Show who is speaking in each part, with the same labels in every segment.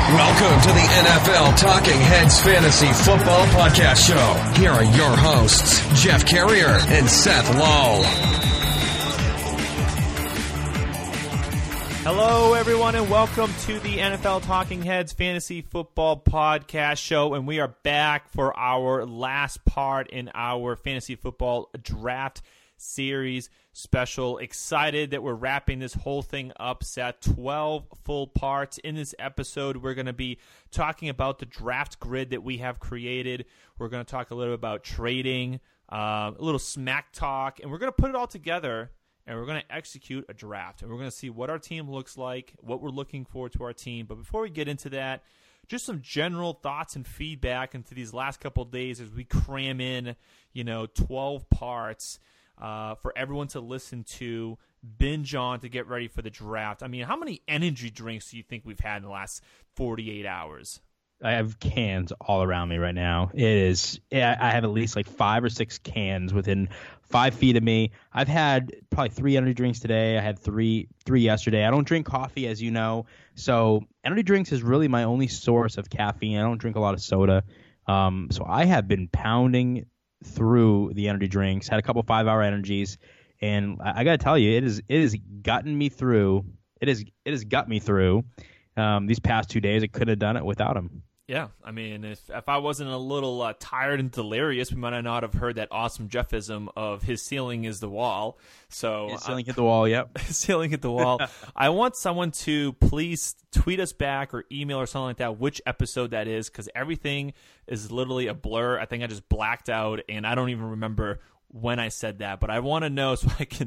Speaker 1: Welcome to the NFL Talking Heads Fantasy Football Podcast Show. Here are your hosts, Jeff Carrier and Seth Lowe.
Speaker 2: Hello, everyone, and welcome to the NFL Talking Heads Fantasy Football Podcast Show. And we are back for our last part in our fantasy football draft series special. Excited that we're wrapping this whole thing up. Set 12 full parts. In this episode, we're going to be talking about the draft grid that we have created. We're going to talk a little bit about trading, a little smack talk, and we're going to put it all together. And we're going to execute a draft. And we're going to see what our team looks like, what we're looking for to our team. But before we get into that, just some general thoughts and feedback into these last couple of days as we cram in, 12 parts for everyone to listen to, binge on to get ready for the draft. I mean, how many energy drinks do you think we've had in the last 48 hours?
Speaker 3: I have cans all around me right now. I have at least like 5 or 6 cans within 5 feet of me. I've had probably 3 energy drinks today. I had three yesterday. I don't drink coffee, as you know. So energy drinks is really my only source of caffeine. I don't drink a lot of soda. So I have been pounding through the energy drinks, had a couple 5-hour energies. And I got to tell you, it has gotten me through. It has got me through these past 2 days. I couldn't have done it without them.
Speaker 2: Yeah, I mean, if I wasn't a little tired and delirious, we might not have heard that awesome Jeffism of his ceiling is the wall. So
Speaker 3: his ceiling hit the wall, yep.
Speaker 2: Ceiling hit the wall. I want someone to please tweet us back or email or something like that which episode that is, because everything is literally a blur. I think I just blacked out, and I don't even remember when I said that, but I want to know so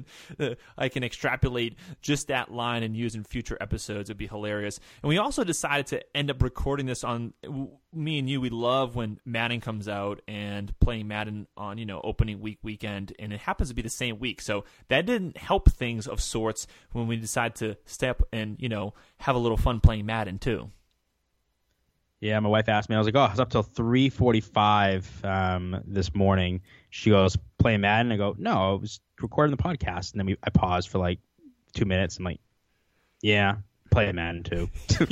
Speaker 2: I can extrapolate just that line and use in future episodes. It'd be hilarious. And we also decided to end up recording this on, me and you, we love when Madden comes out and playing Madden on, opening weekend, and it happens to be the same week. So that didn't help things of sorts when we decided to step and, have a little fun playing Madden too.
Speaker 3: Yeah, my wife asked me. I was like, I was up till 3:45 this morning. She goes, playing Madden? I go, no, I was recording the podcast. And then I paused for like 2 minutes. I'm like, yeah, playing Madden too.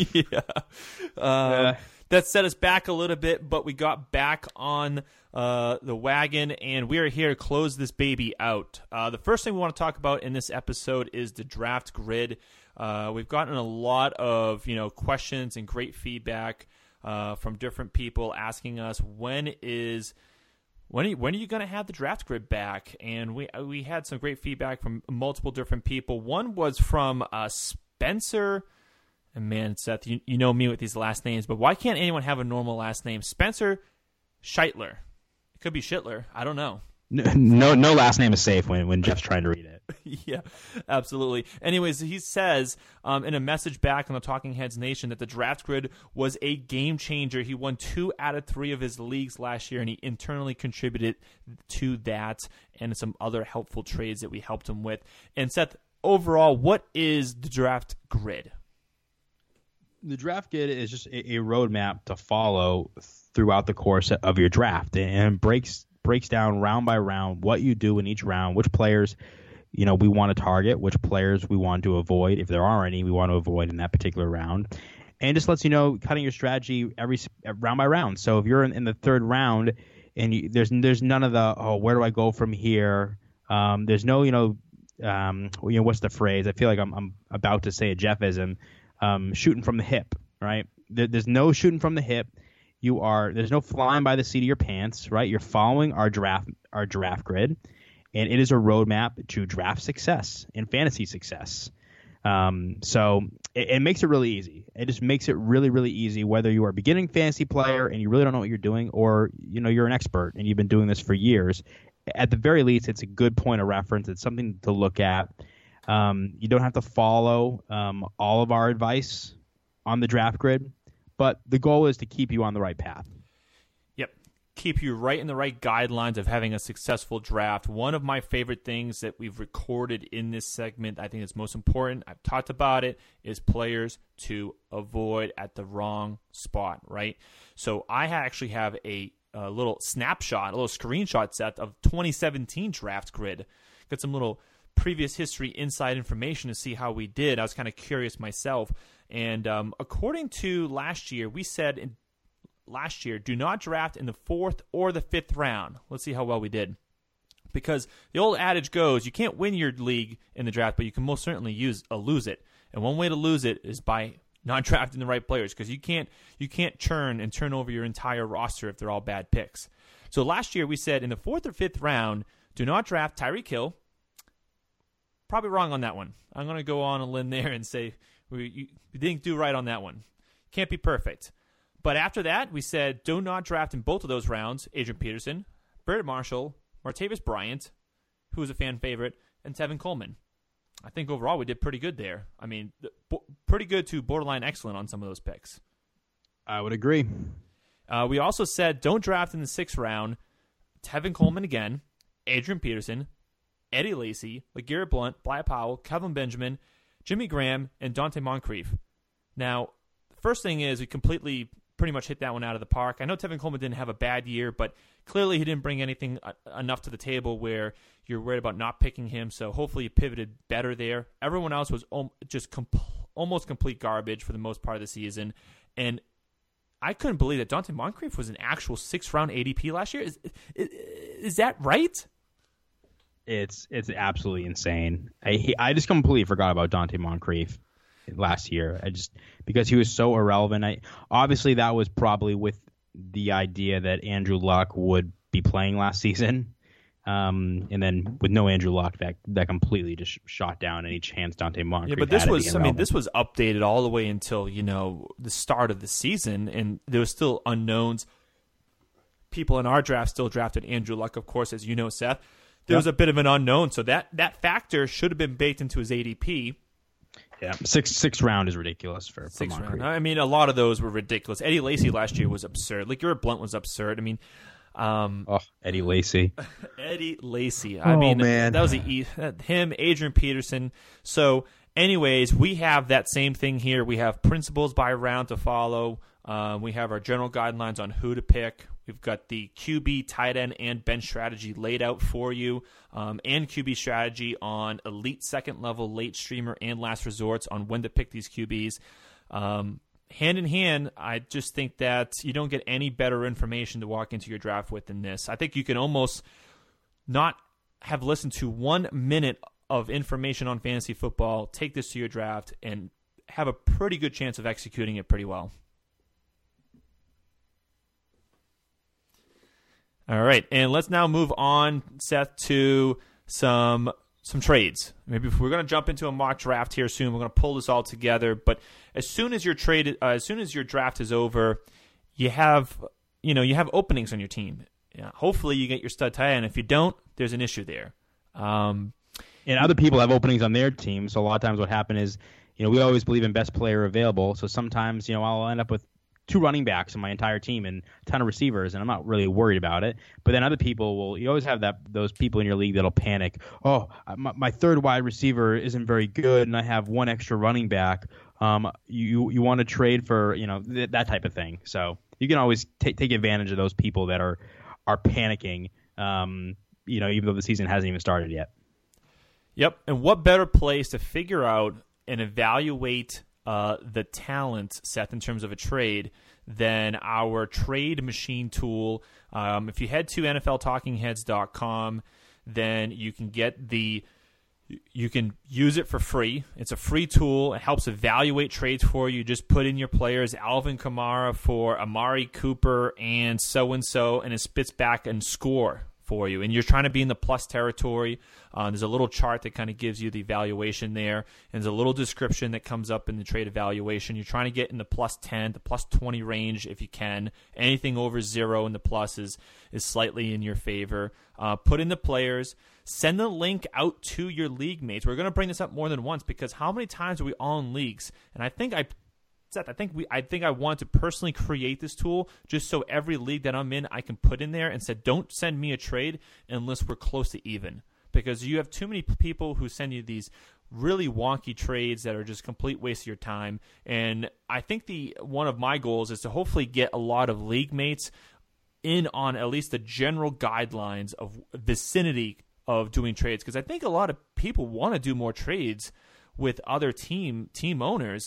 Speaker 2: Yeah. That set us back a little bit, but we got back on the wagon, and we are here to close this baby out. The first thing we want to talk about in this episode is the draft grid. We've gotten a lot of questions and great feedback from different people asking us when are you going to have the draft grid back? And we had some great feedback from multiple different people. One was from Spencer. And man, Seth, you know me with these last names, but why can't anyone have a normal last name? Spencer Scheitler. It could be Schittler. I don't know.
Speaker 3: No last name is safe when Jeff's trying to read it.
Speaker 2: Yeah, absolutely. Anyways, he says in a message back on the Talking Heads Nation that the draft grid was a game changer. He won 2 out of 3 of his leagues last year, and he internally contributed to that and some other helpful trades that we helped him with. And Seth, overall, what is the draft grid?
Speaker 3: The draft grid is just a roadmap to follow throughout the course of your draft, and breaks down round by round what you do in each round, which players we want to target, which players we want to avoid, if there are any we want to avoid in that particular round, and just lets you know cutting your strategy every round by round. So if you're in the 3rd round and there's none of the where do I go from here? There's no what's the phrase? I feel like I'm about to say a Jeffism. Shooting from the hip, right? There's no shooting from the hip. There's no flying by the seat of your pants, right? You're following our draft grid, and it is a roadmap to draft success and fantasy success. So it makes it really easy. It just makes it really, really easy, whether you are a beginning fantasy player and you really don't know what you're doing, or you're an expert and you've been doing this for years. At the very least, it's a good point of reference. It's something to look at. You don't have to follow all of our advice on the draft grid, but the goal is to keep you on the right path.
Speaker 2: Yep. Keep you right in the right guidelines of having a successful draft. One of my favorite things that we've recorded in this segment, I think it's most important, I've talked about it, is players to avoid at the wrong spot, right? So I actually have a little snapshot, a little screenshot set of 2017 draft grid. Got some little previous history inside information to see how we did. I was kind of curious myself. And according to last year, we said last year, do not draft in the 4th or the 5th round. Let's see how well we did. Because the old adage goes, you can't win your league in the draft, but you can most certainly lose it. And one way to lose it is by not drafting the right players, because you can't churn and turn over your entire roster if they're all bad picks. So last year we said in the 4th or 5th round, do not draft Tyreek Hill. Probably wrong on that one. I'm going to go on a limb there and say we didn't do right on that one. Can't be perfect. But after that, we said do not draft in both of those rounds Adrian Peterson, Barrett Marshall, Martavis Bryant, who was a fan favorite, and Tevin Coleman. I think overall we did pretty good there. I mean, pretty good to borderline excellent on some of those picks.
Speaker 3: I would agree.
Speaker 2: We also said don't draft in the 6th round Tevin Coleman again, Adrian Peterson, Eddie Lacy, LeGarrette Blount, Bly Powell, Kelvin Benjamin, Jimmy Graham, and Dante Moncrief. Now, the first thing is we completely pretty much hit that one out of the park. I know Tevin Coleman didn't have a bad year, but clearly he didn't bring anything enough to the table where you're worried about not picking him, so hopefully he pivoted better there. Everyone else was just almost complete garbage for the most part of the season, and I couldn't believe that Dante Moncrief was an actual 6th-round ADP last year. Is that right?
Speaker 3: It's absolutely insane. I just completely forgot about Dante Moncrief last year. Because he was so irrelevant. Obviously that was probably with the idea that Andrew Luck would be playing last season. And then with no Andrew Luck, that completely just shot down any chance Dante Moncrief.
Speaker 2: Yeah, but this was updated all the way until the start of the season, and there was still unknowns. People in our draft still drafted Andrew Luck, of course, as you know, Seth. There was a bit of an unknown, so that factor should have been baked into his ADP.
Speaker 3: Yeah, sixth round is ridiculous for
Speaker 2: Sixth
Speaker 3: Moncrief.
Speaker 2: round. I mean, a lot of those were ridiculous. Eddie Lacy last year was absurd. LeGarrette Blount was absurd. I mean,
Speaker 3: Eddie Lacy.
Speaker 2: Eddie Lacy. I mean,
Speaker 3: man.
Speaker 2: That was him, Adrian Peterson. So, anyways, we have that same thing here. We have principles by round to follow. We have our general guidelines on who to pick. We've got the QB, tight end, and bench strategy laid out for you, and QB strategy on elite second level, late streamer, and last resorts on when to pick these QBs. Hand in hand, I just think that you don't get any better information to walk into your draft with than this. I think you can almost not have listened to 1 minute of information on fantasy football, take this to your draft, and have a pretty good chance of executing it pretty well. All right, and let's now move on, Seth, to some trades. Maybe if we're going to jump into a mock draft here soon, we're going to pull this all together. But as soon as your draft is over, you have openings on your team. Yeah, hopefully, you get your stud tight end. If you don't, there's an issue there.
Speaker 3: And other people have openings on their team. So a lot of times, what happens is, we always believe in best player available. So sometimes, I'll end up with 2 running backs in my entire team and a ton of receivers, and I'm not really worried about it. But then other people you always have those people in your league that'll panic. Oh, my third wide receiver isn't very good, and I have 1 extra running back. You want to trade for that type of thing. So you can always take advantage of those people that are panicking. Even though the season hasn't even started yet.
Speaker 2: Yep, and what better place to figure out and evaluate the talent, Seth, in terms of a trade than our trade machine tool. If you head to NFLTalkingHeads.com, then you can use it for free. It's a free tool. It helps evaluate trades for you. Just put in your players, Alvin Kamara for Amari Cooper and so-and-so, and it spits back and score for you. And you're trying to be in the plus territory. There's a little chart that kind of gives you the evaluation there. And there's a little description that comes up in the trade evaluation. You're trying to get in the plus 10 to plus 20 range if you can. Anything over 0 in the plus is slightly in your favor. Put in the players. Send the link out to your league mates. We're going to bring this up more than once because how many times are we all in leagues? And I think I want to personally create this tool just so every league that I'm in I can put in there and said, don't send me a trade unless we're close to even. Because you have too many people who send you these really wonky trades that are just complete waste of your time. And I think one of my goals is to hopefully get a lot of league mates in on at least the general guidelines of vicinity of doing trades. Because I think a lot of people want to do more trades with other team owners,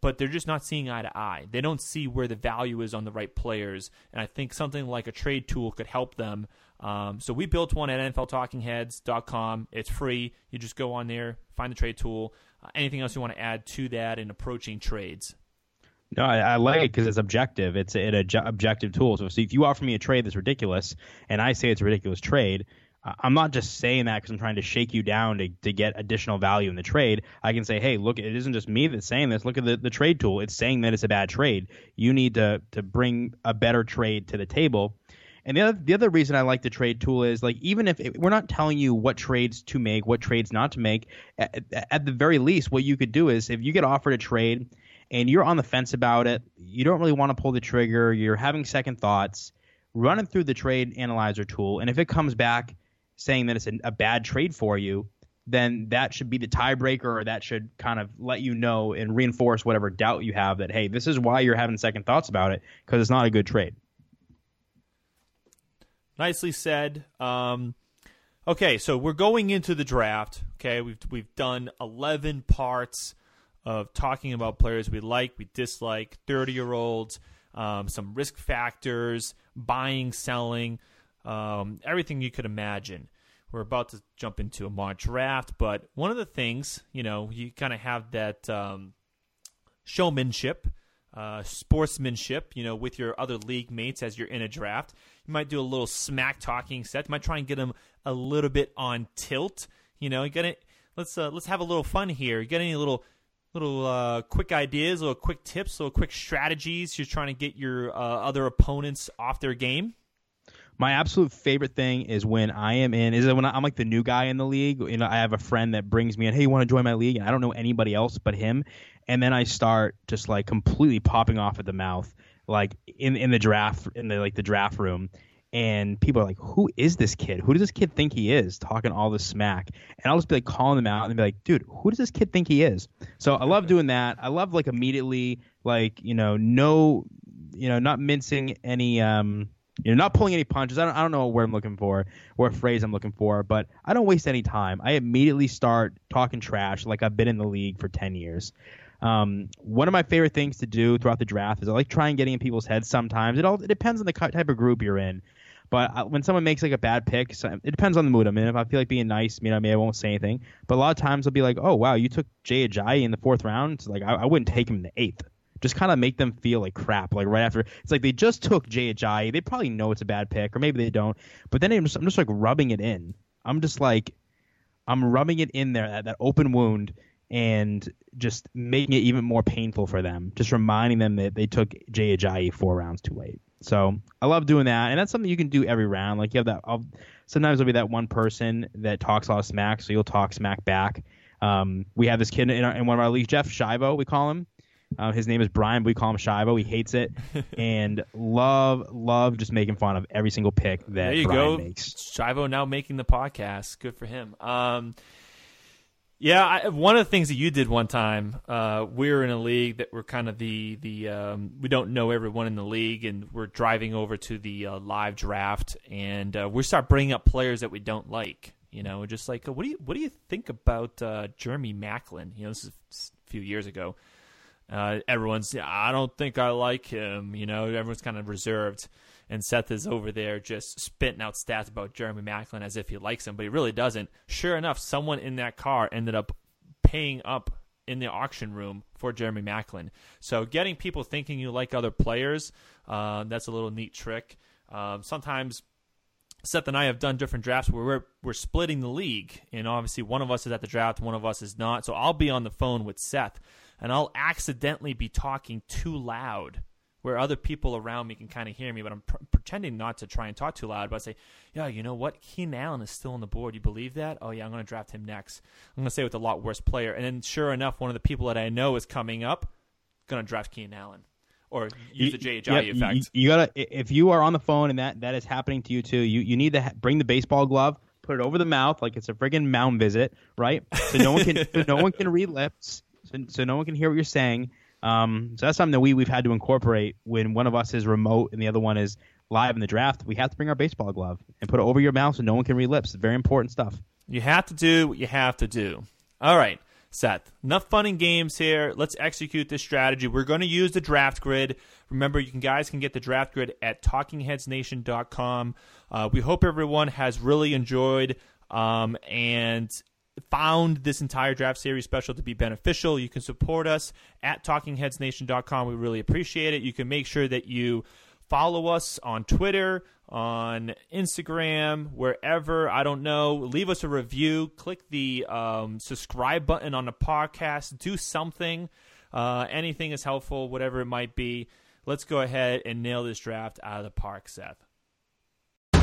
Speaker 2: but they're just not seeing eye to eye. They don't see where the value is on the right players, and I think something like a trade tool could help them. So we built one at NFLTalkingHeads.com. It's free. You just go on there, find the trade tool. Anything else you want to add to that in approaching trades?
Speaker 3: No, I like it because it's objective. It's an objective tool. So if you offer me a trade that's ridiculous and I say it's a ridiculous trade, I'm not just saying that because I'm trying to shake you down to get additional value in the trade. I can say, hey, look, it isn't just me that's saying this. Look at the trade tool. It's saying that it's a bad trade. You need to bring a better trade to the table. And the other reason I like the trade tool is, like, even if we're not telling you what trades to make, what trades not to make, at the very least, what you could do is if you get offered a trade and you're on the fence about it, you don't really want to pull the trigger, you're having second thoughts, run it through the trade analyzer tool. And if it comes back saying that it's a bad trade for you, then that should be the tiebreaker, or that should kind of let you know and reinforce whatever doubt you have that, hey, this is why you're having second thoughts about it, because it's not a good trade.
Speaker 2: Nicely said. Okay, so we're going into the draft. Okay, we've done 11 parts of talking about players we like, we dislike, 30-year-olds, some risk factors, buying, selling, everything you could imagine. We're about to jump into a mock draft, but one of the things, you kind of have that showmanship, sportsmanship, with your other league mates as you're in a draft. You might do a little smack talking set. You might try and get them a little bit on tilt. Let's have a little fun here. You got any little quick ideas, little quick tips, little quick strategies you're trying to get your other opponents off their game?
Speaker 3: My absolute favorite thing is when I'm like the new guy in the league. I have a friend that brings me in, hey, you want to join my league? And I don't know anybody else but him. And then I start just like completely popping off at the mouth, like in the draft, the draft room. And people are like, who is this kid? Who does this kid think he is, talking all this smack? And I'll just be like calling them out and be like, dude, who does this kid think he is? So I love doing that. I love like immediately, like, not mincing any, not pulling any punches. I don't know what word I'm looking for, what phrase I'm looking for, but I don't waste any time. I immediately start talking trash like I've been in the league for 10 years. One of my favorite things to do throughout the draft is I like trying getting in people's heads sometimes. It depends on the type of group you're in. But when someone makes like a bad pick, it depends on the mood I'm in. If I feel like being nice, I won't say anything. But a lot of times I'll be like, oh, wow, you took Jay Ajayi in the 4th round? So, like, I wouldn't take him in the 8th. Just kind of make them feel like crap, like right after. It's like they just took Jay Ajayi. They probably know it's a bad pick, or maybe they don't. But then I'm just like rubbing it in. I'm rubbing it in there, that open wound, and just making it even more painful for them. Just reminding them that they took Jay Ajayi 4 rounds too late. So I love doing that, and that's something you can do every round. Like you have that. Sometimes there'll be that one person that talks a lot of smack, so you'll talk smack back. We have this kid in one of our leagues, Jeff Shivo, we call him. His name is Brian, but we call him Shivo. He hates it, and love just making fun of every single pick that Brian makes.
Speaker 2: Shivo now making the podcast. Good for him. One of the things that you did one time, we were in a league that we're kind of we don't know everyone in the league, and we're driving over to the live draft, and we start bringing up players that we don't like. Just like, what do you think about Jeremy Maclin? This is a few years ago. Everyone's, I don't think I like him. Everyone's kind of reserved. And Seth is over there just spitting out stats about Jeremy Maclin as if he likes him, but he really doesn't. Sure enough, someone in that car ended up paying up in the auction room for Jeremy Maclin. So getting people thinking you like other players, that's a little neat trick. Sometimes Seth and I have done different drafts where we're splitting the league, and obviously one of us is at the draft, one of us is not. So I'll be on the phone with Seth, and I'll accidentally be talking too loud where other people around me can kind of hear me, but I'm pretending not to try and talk too loud. But I say, yeah, you know what? Keenan Allen is still on the board. You believe that? Oh, yeah, I'm going to draft him next. I'm going to say with a lot worse player. And then sure enough, one of the people that I know is coming up, going to draft Keenan Allen. Or use the Jay Ajayi effect. You gotta, if you are on the phone and that is happening to you too, you need to bring the baseball glove, put it over the mouth like it's a friggin' mound visit, right? So no one can read lips, so no one can hear what you're saying. So that's something that we've had to incorporate when one of us is remote and the other one is live in the draft. We have to bring our baseball glove and put it over your mouth so no one can read lips. It's very important stuff. You have to do what you have to do. All right. Seth, enough fun and games here. Let's execute this strategy. We're going to use the draft grid. Remember, you guys can get the draft grid at TalkingHeadsNation.com. We hope everyone has really enjoyed and found this entire draft series special to be beneficial. You can support us at TalkingHeadsNation.com. We really appreciate it. You can make sure that you follow us on Twitter, on Instagram, wherever, I don't know. Leave us a review. Click the subscribe button on the podcast. Do something. Anything is helpful, whatever it might be. Let's go ahead and nail this draft out of the park, Seth. All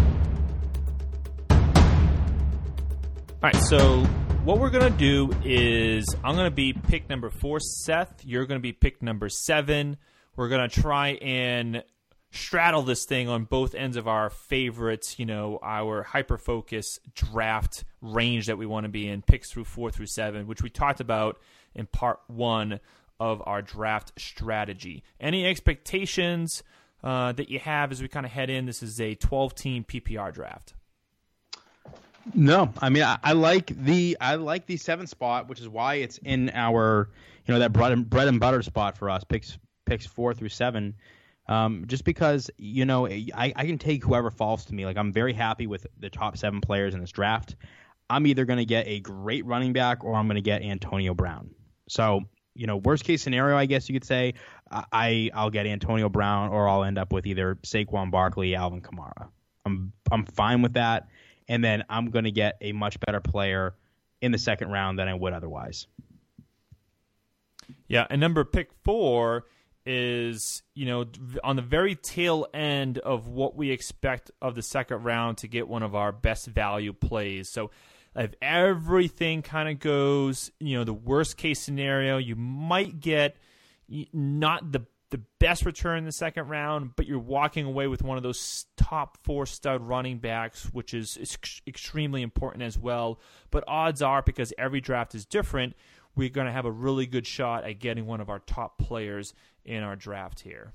Speaker 2: right, so what we're going to do is I'm going to be pick number 4, Seth. You're going to be pick number 7. We're going to try and straddle this thing on both ends of our favorites, our hyper-focus draft range that we want to be in, picks through 4 through 7, which we talked about in part 1 of our draft strategy. Any expectations that you have as we kind of head in? This is a 12-team PPR draft.
Speaker 3: No, I mean I like the 7th spot, which is why it's in our that bread and butter spot for us, picks 4 through 7. Just because I can take whoever falls to me. Like, I'm very happy with the top 7 players in this draft. I'm either going to get a great running back or I'm going to get Antonio Brown. So worst case scenario, I guess you could say, I'll get Antonio Brown or I'll end up with either Saquon Barkley, Alvin Kamara. I'm fine with that. And then I'm going to get a much better player in the second round than I would otherwise.
Speaker 2: Yeah, and pick 4 is, on the very tail end of what we expect of the second round to get one of our best value plays. So if everything kind of goes, the worst case scenario, you might get not the best return in the second round, but you're walking away with one of those top 4 stud running backs, which is extremely important as well. But odds are, because every draft is different, we're going to have a really good shot at getting one of our top players in our draft here.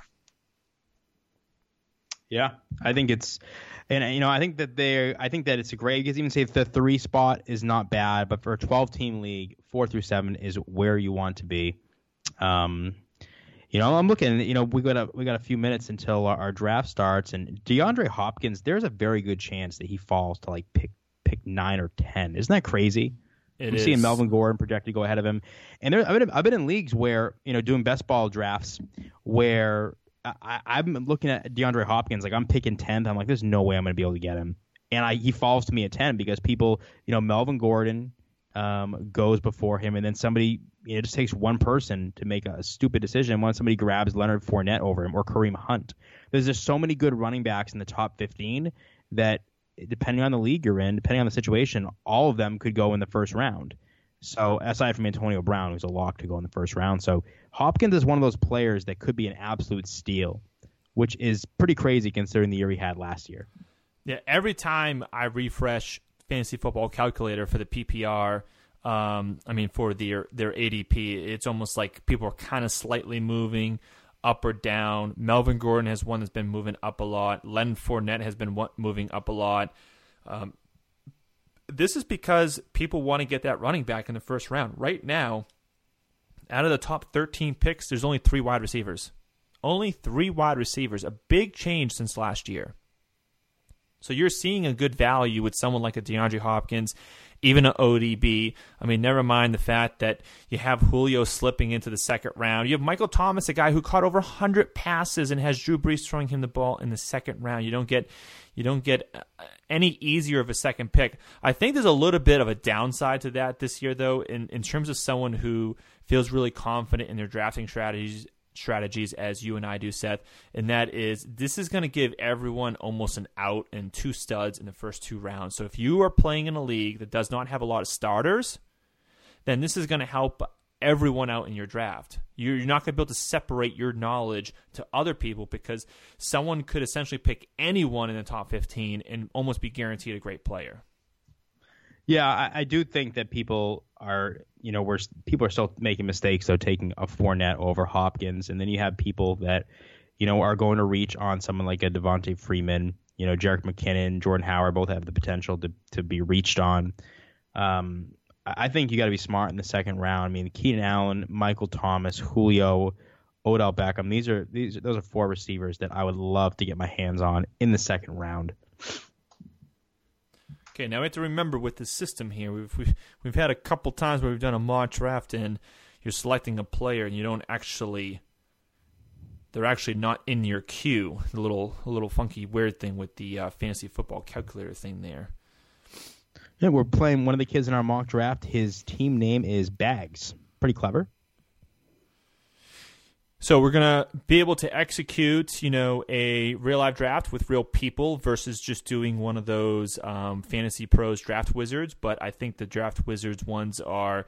Speaker 3: Yeah, I think it's, and I think that it's a great. You can even say the 3 spot is not bad, but for a 12-team league, 4 through 7 is where you want to be. I'm looking. We got a few minutes until our draft starts, and DeAndre Hopkins. There's a very good chance that he falls to like pick 9 or 10. Isn't that crazy? I'm seeing Melvin Gordon projected to go ahead of him, and I've been in leagues where doing best ball drafts where I'm looking at DeAndre Hopkins, like I'm picking 10th. I'm like, there's no way I'm going to be able to get him, and he falls to me at 10 because people, Melvin Gordon goes before him, and then somebody, it just takes one person to make a stupid decision when somebody grabs Leonard Fournette over him or Kareem Hunt. There's just so many good running backs in the top 15 that, depending on the league you're in, depending on the situation, all of them could go in the first round. So aside from Antonio Brown, who's a lock to go in the first round. So Hopkins is one of those players that could be an absolute steal, which is pretty crazy considering the year he had last year.
Speaker 2: Yeah, every time I refresh Fantasy Football Calculator for the PPR, for their ADP, it's almost like people are kind of slightly moving up or down. Melvin Gordon has one that's been moving up a lot. Leonard Fournette has been moving up a lot. This is because people want to get that running back in the first round. Right now, out of the top 13 picks, there's only 3 wide receivers. Only 3 wide receivers. A big change since last year. So you're seeing a good value with someone like a DeAndre Hopkins, even an ODB. Never mind the fact that you have Julio slipping into the second round. You have Michael Thomas, a guy who caught over 100 passes and has Drew Brees throwing him the ball in the second round. You don't get any easier of a second pick. I think there's a little bit of a downside to that this year, though, in terms of someone who feels really confident in their drafting strategies as you and I do, Seth, and that is this is going to give everyone almost an out and 2 studs in the first 2 rounds. So if you are playing in a league that does not have a lot of starters, then this is going to help everyone out in your draft. You're not going to be able to separate your knowledge to other people because someone could essentially pick anyone in the top 15 and almost be guaranteed a great player.
Speaker 3: Yeah, I do think that people are, people are still making mistakes, though, taking a Fournette over Hopkins. And then you have people that, are going to reach on someone like a Devontae Freeman, Jerick McKinnon, Jordan Howard, both have the potential to be reached on. I think you got to be smart in the second round. I mean, Keenan Allen, Michael Thomas, Julio, Odell Beckham. Those are 4 receivers that I would love to get my hands on in the second round.
Speaker 2: Okay, now we have to remember with the system here, we've had a couple times where we've done a mock draft and you're selecting a player and you don't actually, they're actually not in your queue. The little funky weird thing with the fantasy football calculator thing there.
Speaker 3: Yeah, we're playing one of the kids in our mock draft. His team name is Bags. Pretty clever.
Speaker 2: So we're going to be able to execute, a real-life draft with real people versus just doing one of those Fantasy Pros Draft Wizards. But I think the Draft Wizards ones are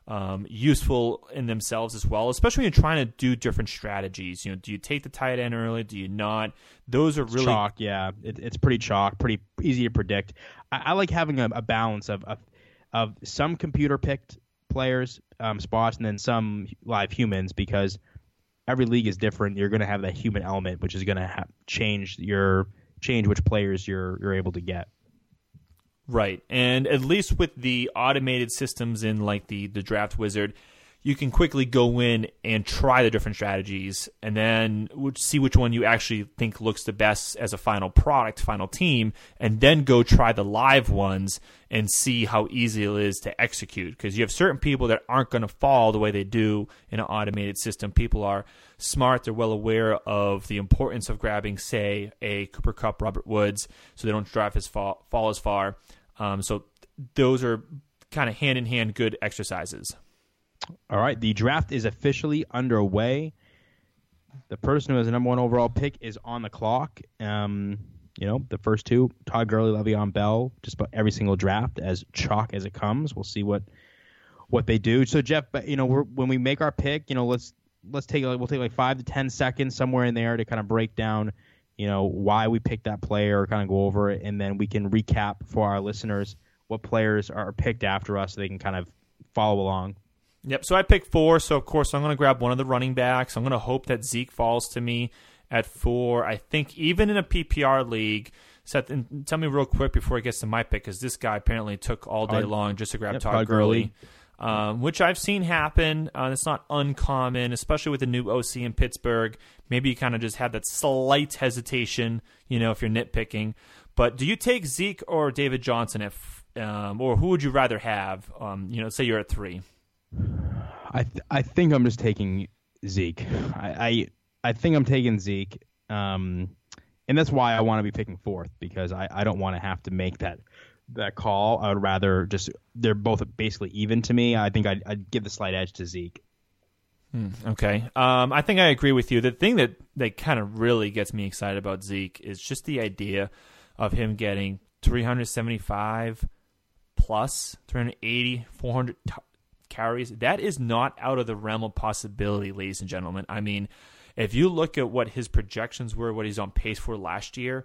Speaker 2: useful in themselves as well, especially when you're trying to do different strategies. Do you take the tight end early? Do you not? Those are really
Speaker 3: chalk. Yeah, it's pretty chalk, pretty easy to predict. I like having a balance of some computer-picked players spots and then some live humans because every league is different. You're going to have that human element, which is going to change which players you're able to get.
Speaker 2: Right, and at least with the automated systems in like the Draft Wizard, you can quickly go in and try the different strategies and then see which one you actually think looks the best as a final product, final team, and then go try the live ones and see how easy it is to execute. Because you have certain people that aren't going to fall the way they do in an automated system. People are smart. They're well aware of the importance of grabbing, say, a Cooper Kupp, Robert Woods, so they don't fall as far. So those are kind of hand-in-hand good exercises.
Speaker 3: All right, the draft is officially underway. The person who has the number 1 overall pick is on the clock. The first 2, Todd Gurley, Le'Veon Bell, just about every single draft, as chalk as it comes. We'll see what they do. So Jeff, when we make our pick, we'll take like 5 to 10 seconds somewhere in there to kind of break down, why we picked that player, kind of go over it, and then we can recap for our listeners what players are picked after us so they can kind of follow along.
Speaker 2: Yep, so I picked 4, so of course I'm going to grab one of the running backs. I'm going to hope that Zeke falls to me at 4. I think even in a PPR league, Seth, and tell me real quick before it gets to my pick, because this guy apparently took all day long just to grab Todd Gurley, which I've seen happen. It's not uncommon, especially with the new OC in Pittsburgh. Maybe you kind of just have that slight hesitation, if you're nitpicking. But do you take Zeke or David Johnson, or who would you rather have? Say you're at 3.
Speaker 3: I think I'm just taking Zeke. I think I'm taking Zeke, and that's why I want to be picking 4th, because I don't want to have to make that call. I would rather just they're both basically even to me. I think I'd give the slight edge to Zeke.
Speaker 2: Okay. I think I agree with you. The thing that kind of really gets me excited about Zeke is just the idea of him getting 375 plus 380, 400 carries. That is not out of the realm of possibility, ladies and gentlemen. I mean, if you look at what his projections were, what he's on pace for last year,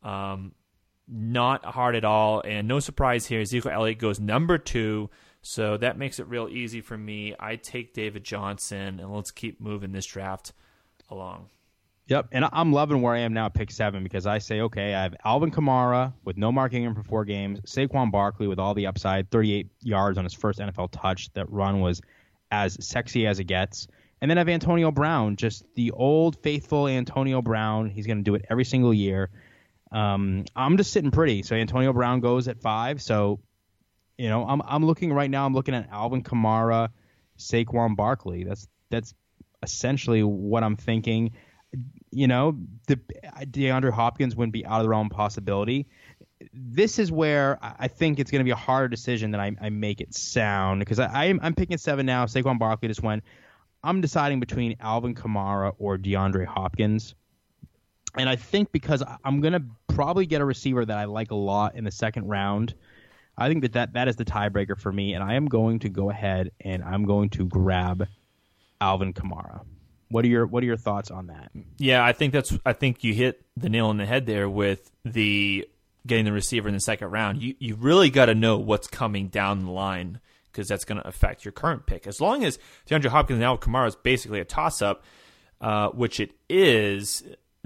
Speaker 2: not hard at all. And no surprise here, Ezekiel Elliott goes number 2. So that makes it real easy for me. I take David Johnson, and let's keep moving this draft along.
Speaker 3: Yep, and I'm loving where I am now at pick 7 because I say, okay, I have Alvin Kamara with no Mark Ingram for 4 games, Saquon Barkley with all the upside, 38 yards on his first NFL touch. That run was as sexy as it gets. And then I have Antonio Brown, just the old faithful Antonio Brown. He's going to do it every single year. I'm just sitting pretty. So Antonio Brown goes at 5. So, I'm looking right now. I'm looking at Alvin Kamara, Saquon Barkley. That's essentially what I'm thinking. The DeAndre Hopkins wouldn't be out of the realm of possibility. This is where I think it's going to be a harder decision than I make it sound, because I'm picking 7 now. Saquon Barkley just went. I'm deciding between Alvin Kamara or DeAndre Hopkins. And I think because I'm going to probably get a receiver that I like a lot in the second round, I think that is the tiebreaker for me, and I am going to go ahead and I'm going to grab Alvin Kamara. What are your thoughts on that?
Speaker 2: Yeah, I think you hit the nail on the head there with the getting the receiver in the second round. You really got to know what's coming down the line, because that's going to affect your current pick. As long as DeAndre Hopkins and Alvin Kamara is basically a toss-up, which it is,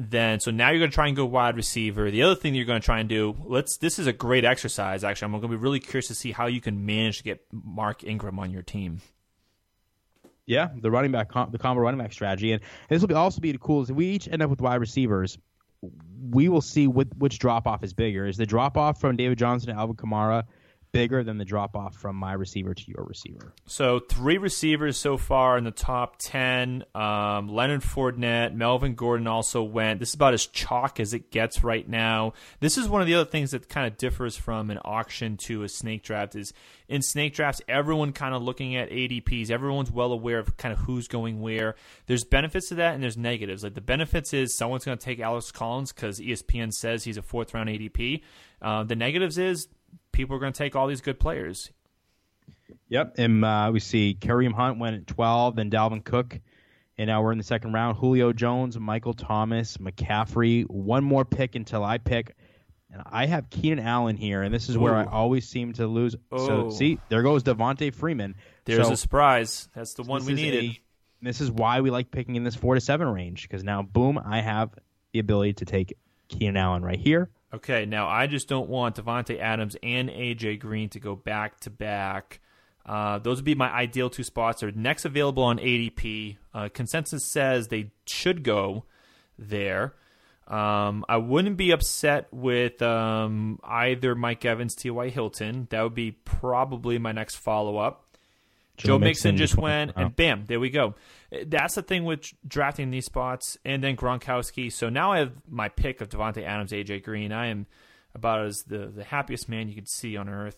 Speaker 2: then so now you're going to try and go wide receiver. The other thing you're going to try and do, this is a great exercise, actually. I'm going to be really curious to see how you can manage to get Mark Ingram on your team.
Speaker 3: Yeah, the running back, the combo running back strategy. And this will also be cool. If we each end up with wide receivers, we will see which drop-off is bigger. Is the drop-off from David Johnson to Alvin Kamara bigger than the drop-off from my receiver to your receiver?
Speaker 2: So 3 receivers so far in the top 10. Leonard Fournette, Melvin Gordon also went. This is about as chalk as it gets right now. This is one of the other things that kind of differs from an auction to a snake draft is in snake drafts, everyone kind of looking at ADPs. Everyone's well aware of kind of who's going where. There's benefits to that and there's negatives. Like the benefits is someone's going to take Alex Collins because ESPN says he's a 4th-round ADP. The negatives is people are going to take all these good players.
Speaker 3: Yep, and we see Kareem Hunt went at 12, then Dalvin Cook, and now we're in the 2nd round. Julio Jones, Michael Thomas, McCaffrey. One more pick until I pick. And I have Keenan Allen here, and this is where I always seem to lose. So, see, there goes Devontae Freeman.
Speaker 2: There's a surprise. That's the one we needed.
Speaker 3: This is why we like picking in this 4 to 7 range, because now, boom, I have the ability to take Keenan Allen right here.
Speaker 2: Okay, now I just don't want Devontae Adams and A.J. Green to go back-to-back. Those would be my ideal 2 spots. They're next available on ADP. Consensus says they should go there. I wouldn't be upset with either Mike Evans, T.Y. Hilton. That would be probably my next follow-up. Joe Mixon just went, and bam, there we go. That's the thing with drafting these spots, and then Gronkowski. So now I have my pick of Devontae Adams, A.J. Green. I am about as the happiest man you could see on earth.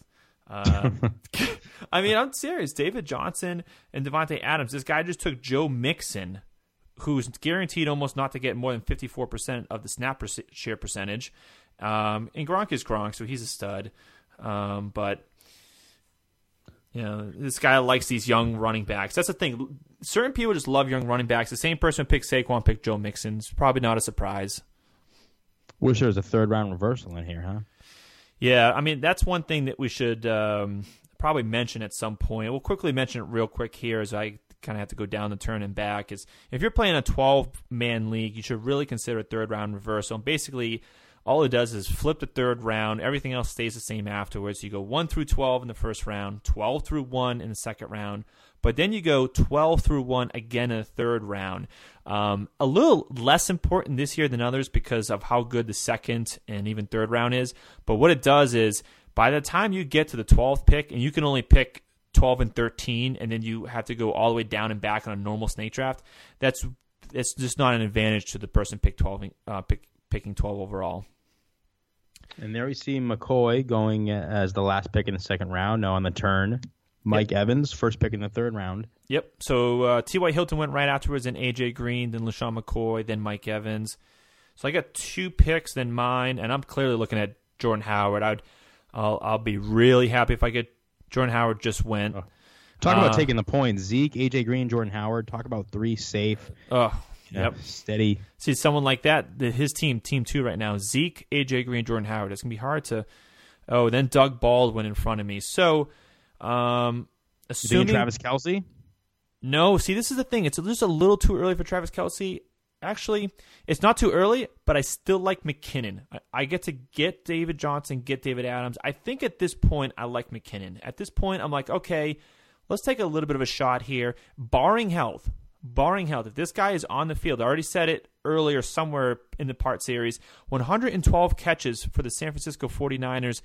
Speaker 2: I mean, I'm serious. David Johnson and Devontae Adams. This guy just took Joe Mixon, who's guaranteed almost not to get more than 54% of the snap share percentage. And Gronk is Gronk, so he's a stud. But you know, this guy likes these young running backs. That's the thing. Certain people just love young running backs. The same person who picked Saquon picked Joe Mixon. It's probably not a surprise.
Speaker 3: Wish there was a 3rd-round reversal in here, huh?
Speaker 2: Yeah, I mean, that's one thing that we should probably mention at some point. We'll quickly mention it real quick here as I kind of have to go down the turn and back. Is if you're playing a 12-man league, you should really consider a 3rd-round reversal. And basically, all it does is flip the 3rd round. Everything else stays the same afterwards. You go 1 through 12 in the 1st round, 12 through 1 in the 2nd round, but then you go 12 through 1 again in the 3rd round. A little less important this year than others because of how good the 2nd and even 3rd round is. But what it does is by the time you get to the 12th pick, and you can only pick 12 and 13, and then you have to go all the way down and back on a normal snake draft, it's just not an advantage to the person picking 12 overall.
Speaker 3: And there we see McCoy going as the last pick in the 2nd round. Now on the turn, Mike Evans, first pick in the 3rd round.
Speaker 2: Yep. So T.Y. Hilton went right afterwards, then A.J. Green, then LaShawn McCoy, then Mike Evans. So I got 2 picks, then mine, and I'm clearly looking at Jordan Howard. I'll be really happy if I get Jordan Howard just went.
Speaker 3: Talk about taking the points. Zeke, A.J. Green, Jordan Howard. Talk about 3 safe.
Speaker 2: Yep.
Speaker 3: Steady.
Speaker 2: See, someone like that, his team 2 right now, Zeke, A.J. Green, Jordan Howard. It's going to be hard to... Oh, then Doug Baldwin in front of me. So, assuming...
Speaker 3: You thinking Travis Kelce?
Speaker 2: No. See, this is the thing. It's just a little too early for Travis Kelce. Actually, it's not too early, but I still like McKinnon. I get to get David Johnson, get David Adams. I think at this point, I like McKinnon. At this point, I'm like, okay, let's take a little bit of a shot here. Barring health, if this guy is on the field, I already said it earlier somewhere in the part series, 112 catches for the San Francisco 49ers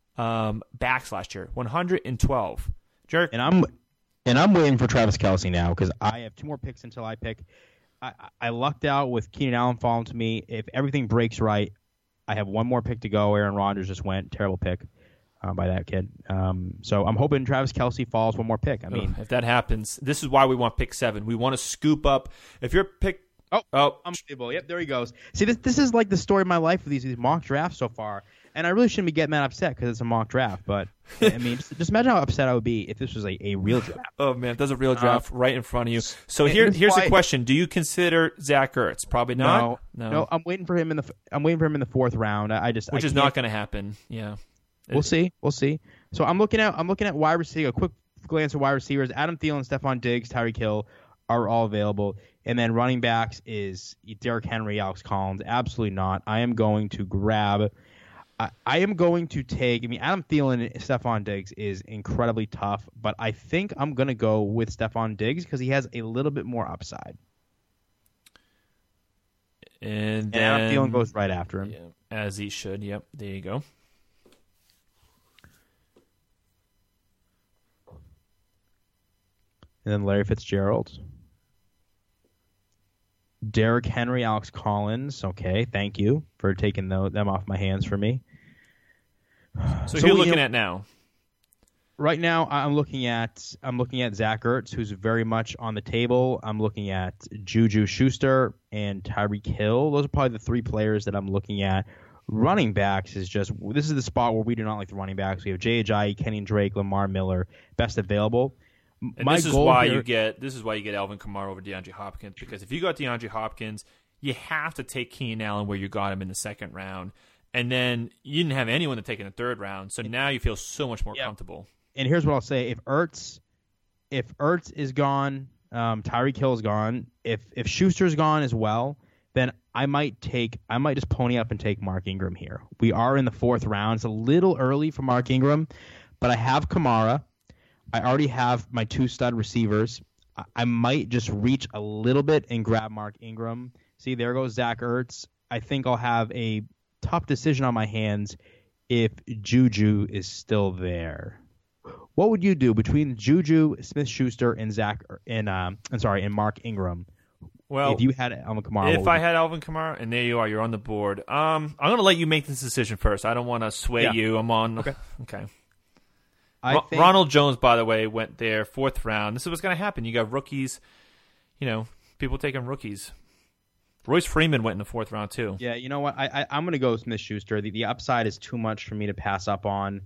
Speaker 2: backs last year. 112. Jerk.
Speaker 3: And I'm waiting for Travis Kelce now because I have 2 more picks until I pick. I lucked out with Keenan Allen falling to me. If everything breaks right, I have 1 more pick to go. Aaron Rodgers just went. Terrible pick by that kid. So I'm hoping Travis Kelce falls 1 more pick. I mean,
Speaker 2: if that happens, this is why we want pick 7. We want to scoop up. If you're pick...
Speaker 3: unbelievable. Yep, there he goes. See, this is like the story of my life with these mock drafts so far. And I really shouldn't be getting that upset because it's a mock draft. But, I mean, just imagine how upset I would be if this was a real draft.
Speaker 2: Oh, man, there's a real draft right in front of you. So here's the question. Do you consider Zach Ertz? Probably not.
Speaker 3: No, I'm waiting for him in the 4th round.
Speaker 2: Which is not going to happen. Yeah.
Speaker 3: We'll see. So I'm looking at wide receiver. A quick glance at wide receivers. Adam Thielen, Stephon Diggs, Tyreek Hill are all available. And then running backs is Derrick Henry, Alex Collins. Absolutely not. I am going to grab. I am going to take. I mean, Adam Thielen and Stephon Diggs is incredibly tough, but I think I'm going to go with Stephon Diggs because he has a little bit more upside.
Speaker 2: And
Speaker 3: Adam Thielen goes right after him.
Speaker 2: Yeah, as he should. Yep, there you go.
Speaker 3: And then Larry Fitzgerald. Derrick Henry, Alex Collins. Okay, thank you for taking them off my hands for me.
Speaker 2: So who are you looking at now?
Speaker 3: Right now, I'm looking at Zach Ertz, who's very much on the table. I'm looking at Juju Schuster and Tyreek Hill. Those are probably the three players that I'm looking at. Running backs this is the spot where we do not like the running backs. We have Jay Ajayi, Kenyon Drake, Lamar Miller, best available.
Speaker 2: And this is why you get Alvin Kamara over DeAndre Hopkins, because if you got DeAndre Hopkins, you have to take Keenan Allen where you got him in the second round, and then you didn't have anyone to take in the third round, so now you feel so much more comfortable.
Speaker 3: And here's what I'll say: if Ertz is gone, Tyreek Hill is gone. If Schuster's gone as well, then I might just pony up and take Mark Ingram here. We are in the fourth round. It's a little early for Mark Ingram, but I have Kamara. I already have my two stud receivers. I might just reach a little bit and grab Mark Ingram. See, there goes Zach Ertz. I think I'll have a tough decision on my hands if Juju is still there. What would you do between Juju, Smith-Schuster, and Mark Ingram?
Speaker 2: Well,
Speaker 3: if you had Alvin Kamara,
Speaker 2: if I had Alvin Kamara, and there you are, you're on the board. I'm going to let you make this decision first. I don't want to sway you. I'm on. Okay. Ronald Jones, by the way, went there, fourth round. This is what's going to happen. You got rookies, people taking rookies. Royce Freeman went in the fourth round, too.
Speaker 3: Yeah, you know what? I'm going to go with Smith-Schuster. The upside is too much for me to pass up on.